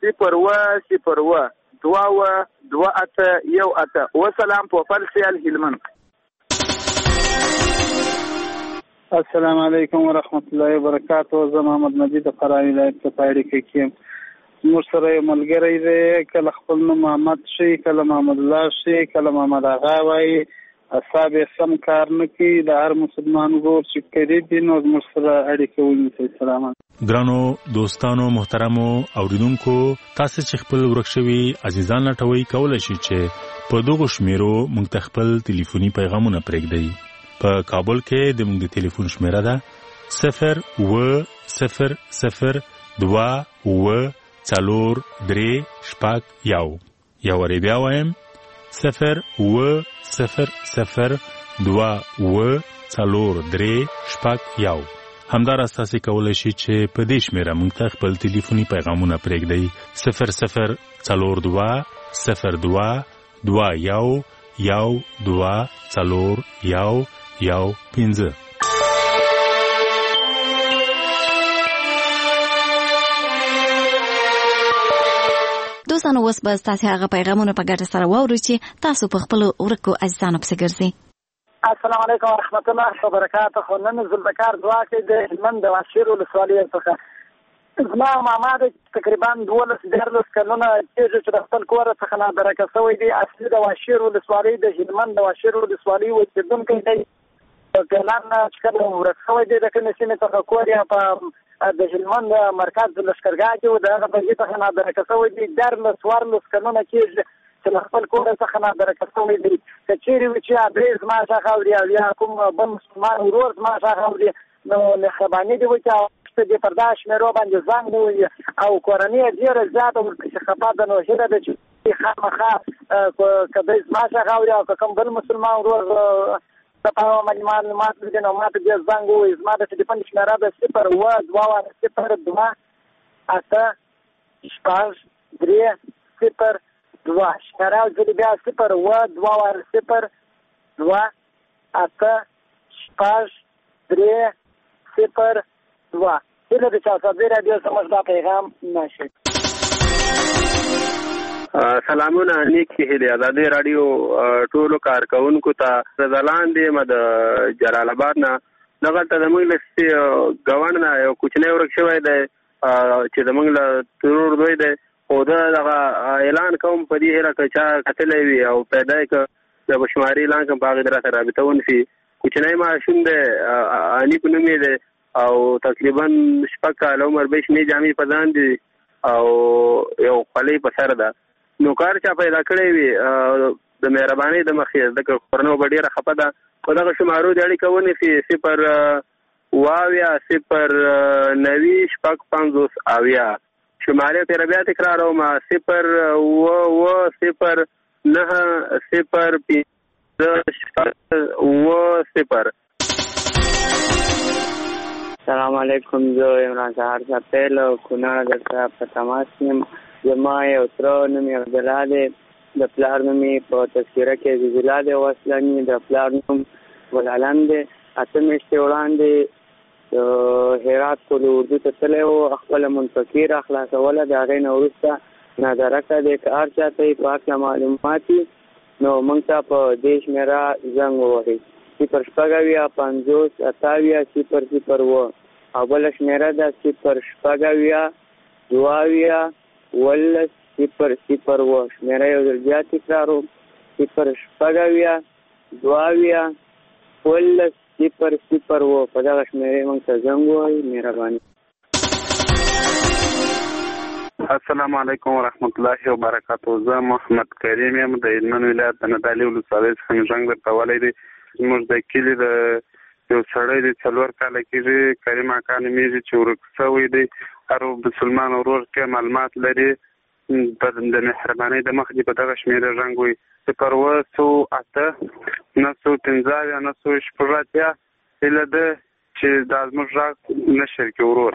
0 2 وسلام په خپل سیال هلمند. السلام علیکم ورحمت الله وبرکاته. زه محمد مجید فراه ولایت په اړیکه کې موږ سره یو ملګری دی، کله خپل نوم محمد شي، کله محمد الله شي، کله محمد آغا وایي. اصحاب سم کار نه کوي. د هر مسلمان ورور چې کړي دي نو موږ سره اړیکه ونیسئ. سلام. ګرانو دوستانو محترمو اوریدونکو، تاسو چې خپل ورک شوي عزیزان لټوي کولای شئ چې په دغه شمیرو موږ ته خپل ټلیفوني پیغامونه پرېږدئ. په کابل کې د موږ د ټلیفون شمیره ده 02004 یو وری بیا وایم 02004 همدار تاسو کولای شئ چې په دې شمیره موږ ته خپل ټلیفوني پیغامونه پرېږدئ 00221 دوستانو اوس به تاسو هغه پیغامونه په ګډه سره واورئ چې تاسو په خپل ورکو عزیزانو پسې ګرځئ. السلام علیکم ورحمت الله وبرکاته. نن زلبکار دواکې د هلمند د واشیر ولسوالۍ څخه زما ماما د تقریبا 12 کلونه کېږي چې د خپل کور څخه نادرکه شوی دی. اصلي د واشیر ولسوالۍ د هلمند د واشیر ولسوالۍ اوسېدونکی دی. ګلان چې کله ورک شوی دی د کومې سیمې څخه کور یې په د هلمند مرکز د لښکرګاه کې و. د هغه بهیر څخه نادرکه شوی دی. 14 کلونه کېږي چې له خپل کور څخه نادرکه شوی دی. که چیرې وي چې ادرس ما څخه اوري او یا کوم بل مسلمان ورور ما څخه اوري نو مهرباني دی چې د پرداش مېرو باندې زنګ وي او کورنۍ ډېره زیاته ورپسې خفه ده. نو هیله ده چې خامخا که دی ما څخه اوري او که کوم بل مسلمان ورور د په معلومات دي نو ماته دې زنګ ووایي. زما د ټلیفون شمېره ده 0 2 شمېره ځلې بیا 0 هیله ده چې اساسي راډیو زموږ دا پیغام نشي. سلامونه نیکی هیله آزادي راډیو ټولو کارکونکو ته زلاندې مد جلال آباد نه دغلته زموږ له ګوند نه یو کوچنی ورک شوی دی چې زموږ له ترور دوی دی. خو دغه اعلان کوم په دې هیله که چا کتلی وي او پیدا یې که د بشماري اعلان کوم په هغې د راته رابطه ونیسي. کوچنی ماشوم دی، انیپ نوم یې دی او تقریبا 6 کاله عمر به شنې جامې په ځان دي او یو خولۍ په سر ده. نو کار چا پیدا کړی وي د مهربانۍ د مخې ځکه کورنۍ به ډېره خفه ده. په دغه شمارو د اړیکه ونیسي 0 شمارې تیره بیا تکراروم 0 سلام علیکم. زه عمران سهار سپیل کونړ درته په تماس یم. زما یو تره نوم یې عبدالله دی، د پلار نوم یې په تذکره کې عزیز الله دی او اصلاني د پلار نوم ګلعلم دی. 8 میاشتې وړاندې هرات کولو اردو ته تللی و، خپله منفقي راخلاصوله. د هغې نه وروسته نادرکه دی. که هر چا ته یې په هکله معلومات وي نو موږ ته په دې شمېره زنګ ووهئ 0 50 28 0 او بله شمېره ده 0 22 شمېره یو ځل بیا تکراروم 0 22 په دغه شمېرې موږ ته زنګ ووهئ. مهرباني. السلام علیکم ورحمت الله وبرکاته. زه محمد کریم یم د هلمند ولایت د نادعلي ولسوالۍ څخه زنګ درته ولی دی. زموږ د کلي د یو سړی دی 4 کاله کېږي، کریم اکا نومېږي چې ورک شوی دی. هر مسلمان ورور کې معلومات لري د مهربانۍ د مخ دی په دغه شمېره زنګ وي 0 8 9 9 9 هیله ده چې دا زموږ غږ نشر کړي ورور.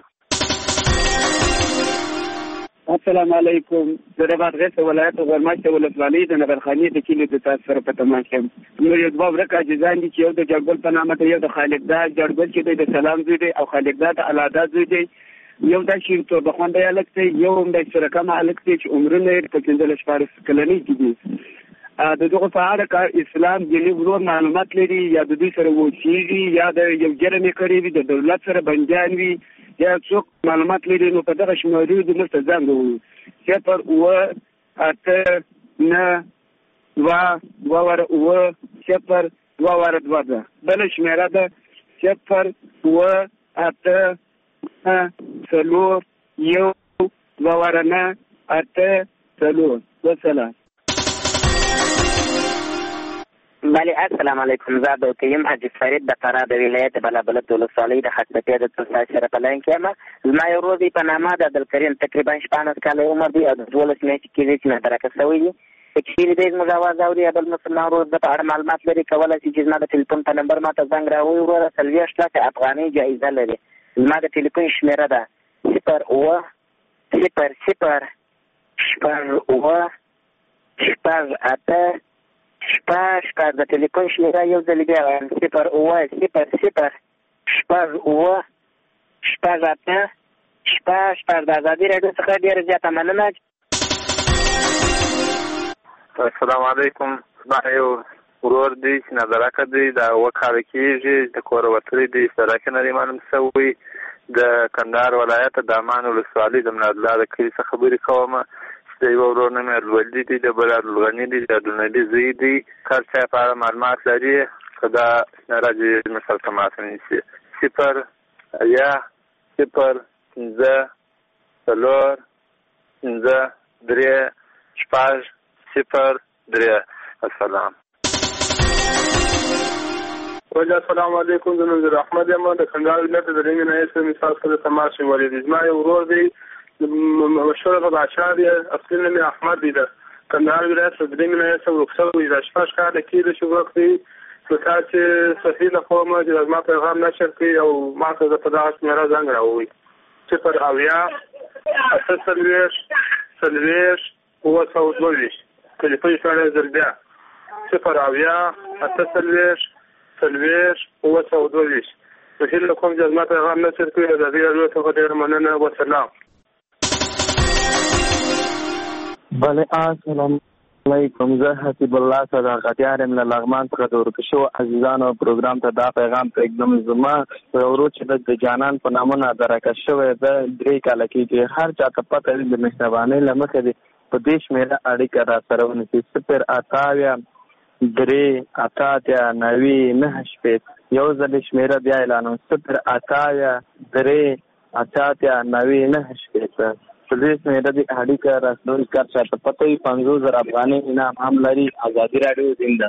السلام علیکم. د رباط غیث ولایت غرماشته ولسوالۍ د نبرخانې د کلي د تاسو سره په تماس یم. نور یو دوه ورک عاجزان دي چې یو د جړګل په نامه ته، یو د خالقدا جړګل چې دی د سلام زوی دی او خالقدا د الادا زوی دی، یو د شیر تور بخونده الک دی، یو هم د سرکم الک دی چې عمرونه یې په 15 کلنۍ کې دي. د دغه په اړه کار اسلام دلی ورور معلومات لري یا د دوی سره وچیږي یا د یو جرم کوي د دولت سره بنديان وي یا څوک معلومات لري، نو په دغه شمېرې د مستزان وو 0 8 9 2 0 2 2 بل شمېره ده 0 8 3 1 2 8 3 وسلام. بله السلام علیکم. زه د کیم حاجی فرید د فراه د ولایت بلابلد ولسوالۍ د خطبتې د تاسو سره په لاین کې یم. زما یو ورور دی په نامه د عبدالکریم تقریبا 14 کاله عمر دی او د 12 میاشتې کېږي چې مدرکه شوی دی. تکفیر دی زموږ اواز اوري. بل مسلمان ورور د په اړه معلومات لري، کولی شي چې زما د ټلیفون په نمبر ماته زنګ راووي. وروره 40 لکه افغانۍ جایزه لري. زما د ټلیفون شمېره ده 0 0 0 0 8 شپږ د ټلیفون شمېره یو ځل بیا وایم 0 0 0 شپږ 8 د ازادي راډیو څخه ډېره زیاته مننه. السلام علیکم. زما یو ورور دی چې نظرکه دی د 7 کاله کېږي، د کوره وتلی دی، سرکه نه دی معلوم شوی. د کندهار ولایت د امان ولسوالۍ د منادله د کلي څخه خبرې کوم. د یو ورور نوم یې الولدي دی، د بل عبدالغني دی، د عبدالنبي زوی دی. هر چا په اړه معلومات لري که دا شمېره دې زموږ سره تماس ونیسي 0 0 5 4 5 3 6 0 3. السلام. السلام علیکم. زه نظر احمد یم د کندهار ولایت د رنګ نه یې مثال سره تماس ونیسي. زما یو ورور دی مشهور بادشاہ دی، اصلي نوم یې احمد دی، د کندهار ولایت د رنګ نه یې ورکړی دی. 14 کاله کېږي چې وخت دی لکه چې صحیح له کومه چې زما پیغام نشر کړي او ما ته په دغه شمېره زنګ راووي 0 8 4 ټلیفون شمېره زر بیا 0 8 4 صحیح له کوم چې زما پیغام نشر کړي د دې راډیو څخه ډېره مننه. وسلام. بله السلام علیکم. زه حسیب الله صداقتیار یم له لغمان څخه د ورک شوو عزیزانو پروګرام ته دا پیغام پرېږدم. زما ورور چې د جانان په نامه نادرکه شوی ده 3 کاله کېږي. هر چا ته پته وي د مهربانۍ له مخې دی په دې شمېره اړیکه را سره ونیسي 0 8 3 8 9 9 یو ځل شمېره بیا اعلانوم 0 8 3 8 9 9 په دې شمېره د اړیکه راسدونکي کار چاته پته وي 50,000 افغانۍ انعام هم لري. ازادي راډیو زنده.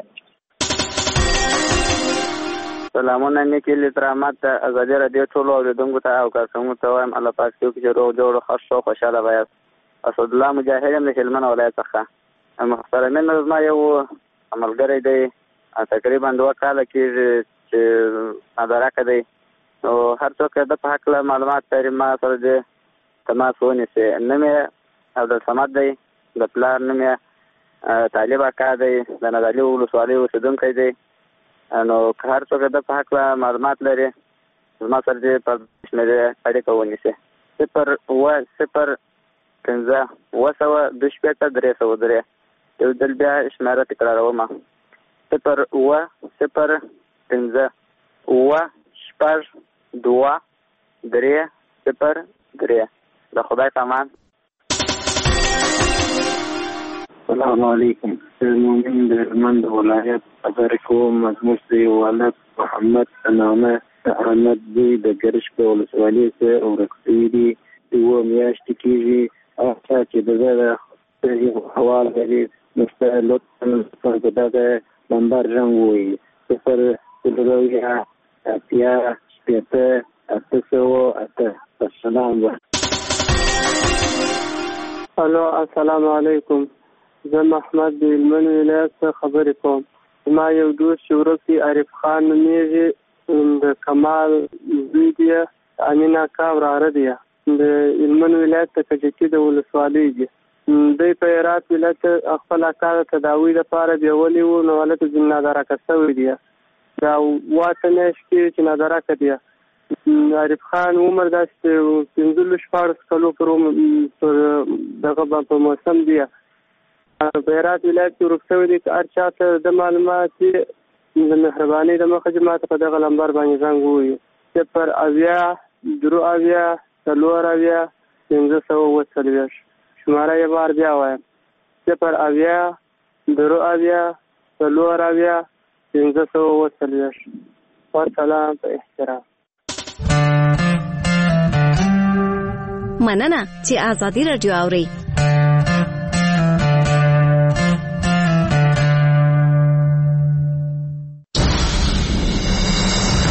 سلامونه نیکې لترامات ته ازادي راډیو ټولو اورېدونکو ته او کارکوونکو ته وایم الله پاک دې وکړي چې روغ جوړ خوښ او خوشحاله وایاست. اسدالله مجاهد یم د هلمند ولایت څخه. محترمین زما یو ملګری دی تقریبا 2 کاله کېږي چې نادرکه دی، نو هر څوک د په هکله معلومات لري ما سره دې تماس ونیسي. نوم یې عبدالصمد دی، د پلار نوم یې طالب اکا دی، د نادعلي ولسوالۍ اوسېدونکی دی. نو که هر څوک د په هکله معلومات لري زما سره دې په شمېرې اړیکه ونیسي 0 0 5 2 3 یو ځل بیا شمېره تکراروم 0 0 5 2 3 0 3. د خدای پامان. السلام علیکم. مومن د هلمند ولایت خبرې کوم. زموږ د یو ولد محمد په نامه د احمد زوی د ګرشک ولسوالۍ څخه ورک شوي دي. 2 میاشتې کېږي چې د حوال لري نو لطفا په دغه نمبر رنګ وي 0 السلام. الو السلام علیکم. زه محمد د هلمند ولایت څخه خبرې کوم. ما یو دوست چې ورک عارف خان نومیږي د کمال زوی دی امین اکا وراره دی د هلمند ولایت ته کجکي د ولسوالۍ دی. دوی په هرات ولایت خپل اکا د تداوی لپاره بیولي وو نو هلته ځینې نادرکه شوي دي. دا واته میاشت کې چې نادرکه دی. عارف خان عمر داسې 15-14 کلو پر دغه په موسم دی. په هرات ولایت کې ورک شوي دي. هر چا ته د معلومات د مهربانۍ د مخه چې ماته په دغه لمبر باندې زنګ ووایي 0-2-3-540 شماره یې بار بیا وایم 0-2-3-540 والسلام په احترام. مننه چې آزادي رادیو اوري.